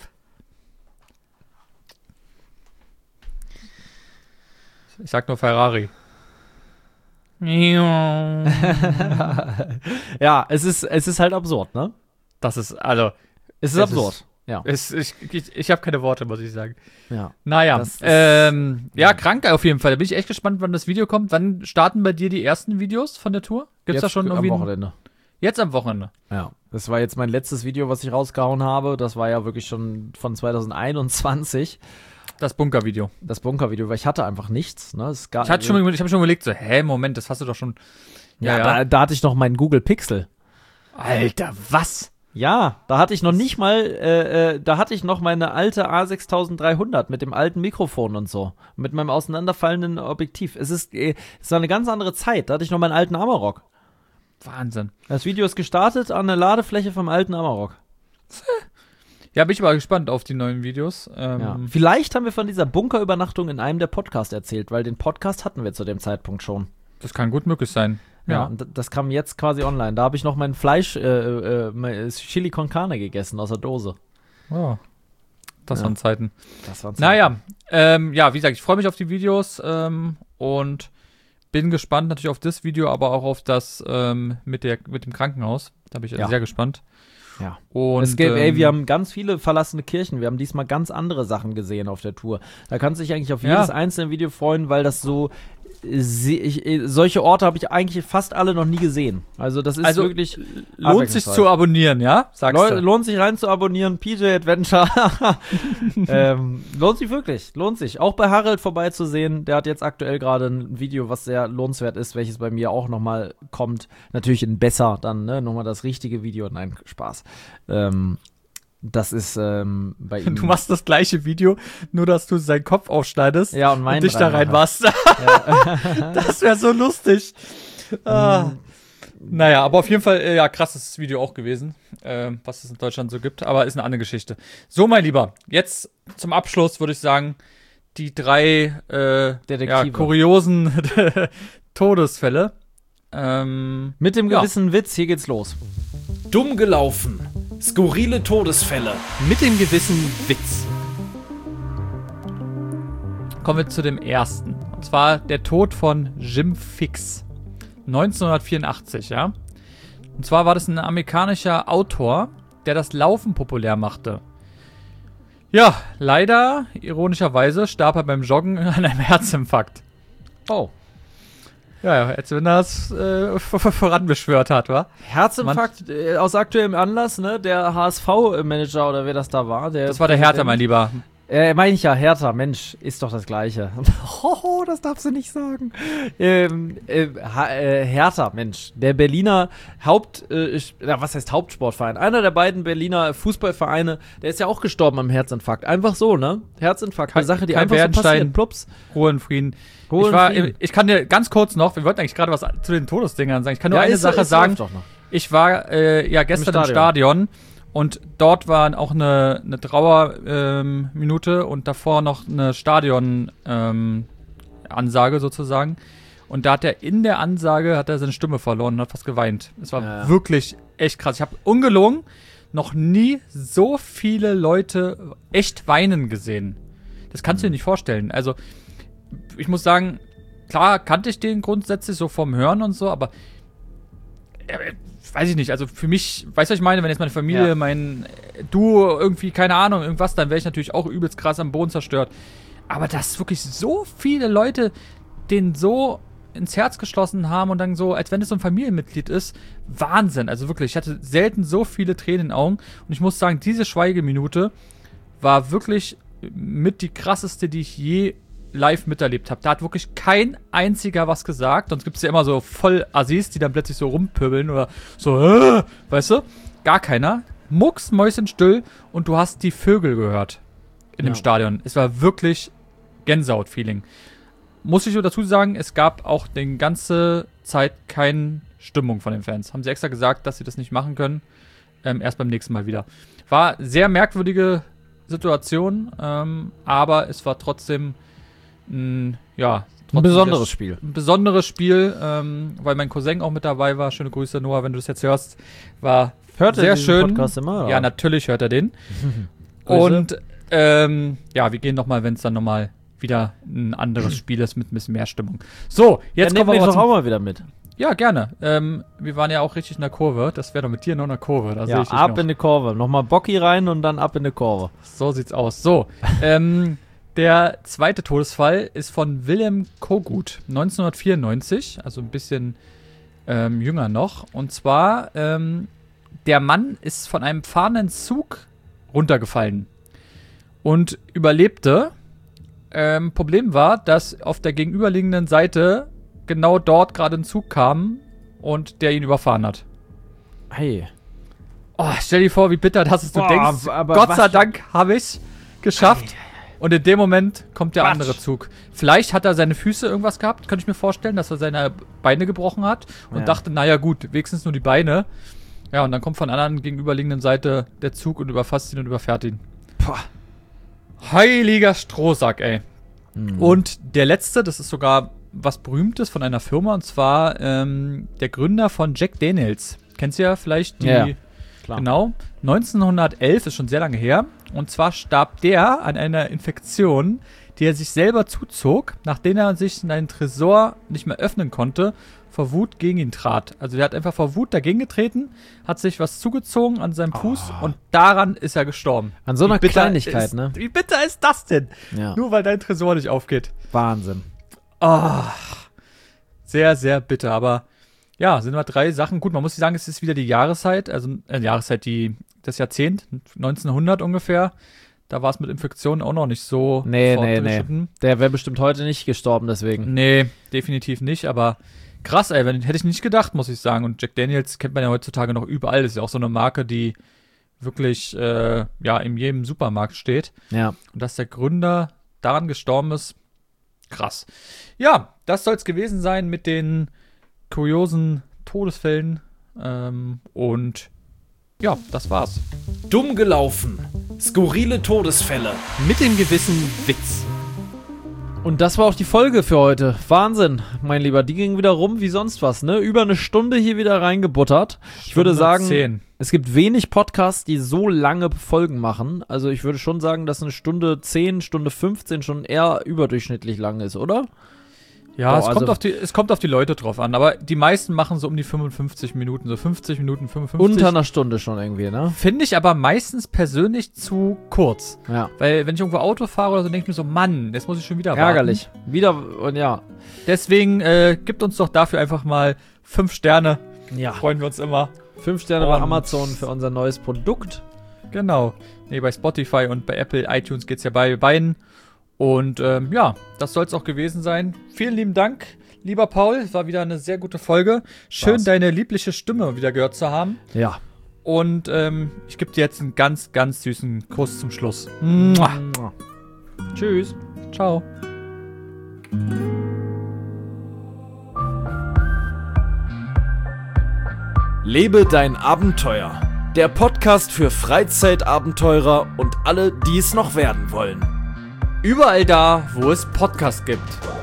Ich sag nur Ferrari. Ja, es ist halt absurd, ne? Das ist, also. Es ist absurd. Ja. Ich habe keine Worte, muss ich sagen. Ja. Naja, krank auf jeden Fall. Da bin ich echt gespannt, wann das Video kommt. Wann starten bei dir die ersten Videos von der Tour? Gibt's da schon irgendwie? Am Wochenende. Jetzt am Wochenende. Ja, das war jetzt mein letztes Video, was ich rausgehauen habe. Das war ja wirklich schon von 2021. Das Bunker-Video. Weil ich hatte einfach nichts. Ne? Ich habe schon überlegt, so, Moment, das hast du doch schon. Ja. Da hatte ich noch meinen Google Pixel. Alter, was? Ja, da hatte ich noch nicht mal, da hatte ich noch meine alte A6300 mit dem alten Mikrofon und so. Mit meinem auseinanderfallenden Objektiv. Es war eine ganz andere Zeit. Da hatte ich noch meinen alten Amarok. Wahnsinn. Das Video ist gestartet an der Ladefläche vom alten Amarok. Ja, bin ich mal gespannt auf die neuen Videos. Vielleicht haben wir von dieser Bunkerübernachtung in einem der Podcasts erzählt, weil den Podcast hatten wir zu dem Zeitpunkt schon. Das kann gut möglich sein. Ja, und das kam jetzt quasi online. Da habe ich noch mein Fleisch, Chili con Carne gegessen aus der Dose. Oh, das waren Zeiten. Naja, wie gesagt, ich freue mich auf die Videos und bin gespannt natürlich auf das Video, aber auch auf das mit dem Krankenhaus. Da bin ich sehr gespannt. Ja. Und wir haben ganz viele verlassene Kirchen. Wir haben diesmal ganz andere Sachen gesehen auf der Tour. Da kannst du dich eigentlich auf jedes einzelne Video freuen, weil das so solche Orte habe ich eigentlich fast alle noch nie gesehen. Also das ist wirklich lohnt sich zu abonnieren, ja? Sagst du. Lohnt sich rein zu abonnieren, PJ Adventure. Lohnt sich wirklich, lohnt sich. Auch bei Harald vorbeizusehen, der hat jetzt aktuell gerade ein Video, was sehr lohnenswert ist, welches bei mir auch nochmal kommt. Natürlich in besser dann, ne? Nochmal das richtige Video. Nein, Spaß. Das ist bei ihm. Du machst das gleiche Video, nur dass du seinen Kopf aufschneidest und dich da rein machst. Das wäre so lustig. Naja, aber auf jeden Fall, krasses Video auch gewesen, was es in Deutschland so gibt, aber ist eine andere Geschichte. So, mein Lieber, jetzt zum Abschluss würde ich sagen, die 3 kuriosen Todesfälle. Mit dem gewissen Witz, hier geht's los. Dumm gelaufen. Skurrile Todesfälle. Mit dem gewissen Witz. Kommen wir zu dem ersten. Und zwar der Tod von Jim Fixx. 1984, ja. Und zwar war das ein amerikanischer Autor, der das Laufen populär machte. Ja, leider, ironischerweise, starb er beim Joggen an einem Herzinfarkt. Oh. Ja, als wenn er es voranbeschwört hat, wa? Herzinfarkt aus aktuellem Anlass, ne? Der HSV-Manager oder wer das da war. Das war der Hertha, mein Lieber. Meine ich ja, Hertha, Mensch, ist doch das Gleiche. Oh, das darfst du nicht sagen. Hertha, Mensch, der Berliner was heißt Hauptsportverein? Einer der beiden Berliner Fußballvereine, der ist ja auch gestorben am Herzinfarkt. Einfach so, ne? Herzinfarkt, eine Sache, die einfach so passiert. Plups. Ruhe in Frieden. Ich kann dir ganz kurz noch, wir wollten eigentlich gerade was zu den Todesdingern sagen. Ich kann nur eine Sache sagen. Ich war gestern im Stadion. Und dort war auch eine Trauerminute und davor noch eine Stadion-Ansage sozusagen. Und da hat er in der Ansage seine Stimme verloren und hat fast geweint. Es war wirklich echt krass. Ich habe ungelogen noch nie so viele Leute echt weinen gesehen. Das kannst du dir nicht vorstellen. Also, ich muss sagen, klar kannte ich den grundsätzlich so vom Hören und so, aber weiß ich nicht, also für mich, weißt du, was ich meine, wenn jetzt meine Familie, du irgendwie, keine Ahnung, irgendwas, dann wäre ich natürlich auch übelst krass am Boden zerstört. Aber dass wirklich so viele Leute den so ins Herz geschlossen haben und dann so, als wenn es so ein Familienmitglied ist, Wahnsinn. Also wirklich, ich hatte selten so viele Tränen in den Augen und ich muss sagen, diese Schweigeminute war wirklich mit die krasseste, die ich je live miterlebt habe. Da hat wirklich kein einziger was gesagt. Sonst gibt es ja immer so voll Assis, die dann plötzlich so rumpöbeln oder so, weißt du? Gar keiner. Mucksmäuschenstill und du hast die Vögel gehört in dem Stadion. Es war wirklich Gänsehaut-Feeling. Muss ich so dazu sagen, es gab auch die ganze Zeit keine Stimmung von den Fans. Haben sie extra gesagt, dass sie das nicht machen können. Erst beim nächsten Mal wieder. War sehr merkwürdige Situation, aber es war trotzdem ein besonderes Spiel. Ein besonderes Spiel, weil mein Cousin auch mit dabei war. Schöne Grüße, Noah, wenn du das jetzt hörst. War sehr schön. Podcast immer, ja, natürlich hört er den. Und wir gehen nochmal, wenn es dann nochmal wieder ein anderes Spiel ist mit ein bisschen mehr Stimmung. So, jetzt kommen wir doch auch mal wieder mit. Ja, gerne. Wir waren ja auch richtig in der Kurve. Das wäre doch mit dir noch in der Kurve. Da ja, ab in die Kurve. Nochmal Bocki rein und dann ab in die Kurve. So sieht's aus. So, der zweite Todesfall ist von Willem Kogut, 1994, also ein bisschen jünger noch. Und zwar, der Mann ist von einem fahrenden Zug runtergefallen und überlebte. Problem war, dass auf der gegenüberliegenden Seite genau dort gerade ein Zug kam und der ihn überfahren hat. Hey. Oh, stell dir vor, wie bitter das ist. Du denkst, Gott sei Dank habe ich geschafft. Und in dem Moment kommt der andere Zug. Vielleicht hat er seine Füße irgendwas gehabt, könnte ich mir vorstellen, dass er seine Beine gebrochen hat und dachte, naja gut, wenigstens nur die Beine. Ja, und dann kommt von der anderen gegenüberliegenden Seite der Zug und überfasst ihn und überfährt ihn. Puh. Heiliger Strohsack, ey. Und der letzte, das ist sogar was Berühmtes von einer Firma, und zwar der Gründer von Jack Daniels. Kennst du ja vielleicht die... Ja, klar. Genau. 1911, ist schon sehr lange her. Und zwar starb der an einer Infektion, die er sich selber zuzog, nachdem er sich in einen Tresor nicht mehr öffnen konnte, vor Wut gegen ihn trat. Also der hat einfach vor Wut dagegen getreten, hat sich was zugezogen an seinem Fuß und daran ist er gestorben. An so einer Kleinigkeit, ne? Wie bitter ist das denn? Ja. Nur weil dein Tresor nicht aufgeht. Wahnsinn. Sehr, sehr bitter. Aber ja, sind wir 3 Sachen. Gut, man muss sagen, es ist wieder die Jahreszeit, also das Jahrzehnt, 1900 ungefähr. Da war es mit Infektionen auch noch nicht so. Nee. Der wäre bestimmt heute nicht gestorben, deswegen. Nee, definitiv nicht, aber krass, ey, hätte ich nicht gedacht, muss ich sagen. Und Jack Daniels kennt man ja heutzutage noch überall. Das ist ja auch so eine Marke, die wirklich, in jedem Supermarkt steht. Ja. Und dass der Gründer daran gestorben ist, krass. Ja, das soll es gewesen sein mit den kuriosen Todesfällen. Und ja, das war's. Dumm gelaufen. Skurrile Todesfälle. Mit dem gewissen Witz. Und das war auch die Folge für heute. Wahnsinn, mein Lieber. Die ging wieder rum wie sonst was, ne? Über eine Stunde hier wieder reingebuttert. Ich würde sagen, 10. Es gibt wenig Podcasts, die so lange Folgen machen. Also ich würde schon sagen, dass eine Stunde 10, Stunde 15 schon eher überdurchschnittlich lang ist, oder? Ja, es kommt auf die Leute drauf an, aber die meisten machen so um die 55 Minuten, so 50 Minuten, 55. Unter einer Stunde schon irgendwie, ne? Finde ich aber meistens persönlich zu kurz. Ja. Weil wenn ich irgendwo Auto fahre oder so, denke ich mir so, Mann, jetzt muss ich schon wieder warten. Ärgerlich. Wieder, und ja. Deswegen gibt uns doch dafür einfach mal 5 Sterne. Ja. Freuen wir uns immer. 5 Sterne bei Amazon für unser neues Produkt. Genau. Nee, bei Spotify und bei Apple, iTunes geht's ja bei beiden. Und ja, das soll es auch gewesen sein. Vielen lieben Dank, lieber Paul. Es war wieder eine sehr gute Folge. Schön, deine liebliche Stimme wieder gehört zu haben. Ja. Und ich gebe dir jetzt einen ganz, ganz süßen Kuss zum Schluss. Mua. Tschüss. Ciao. Lebe dein Abenteuer. Der Podcast für Freizeitabenteurer und alle, die es noch werden wollen. Überall da, wo es Podcasts gibt.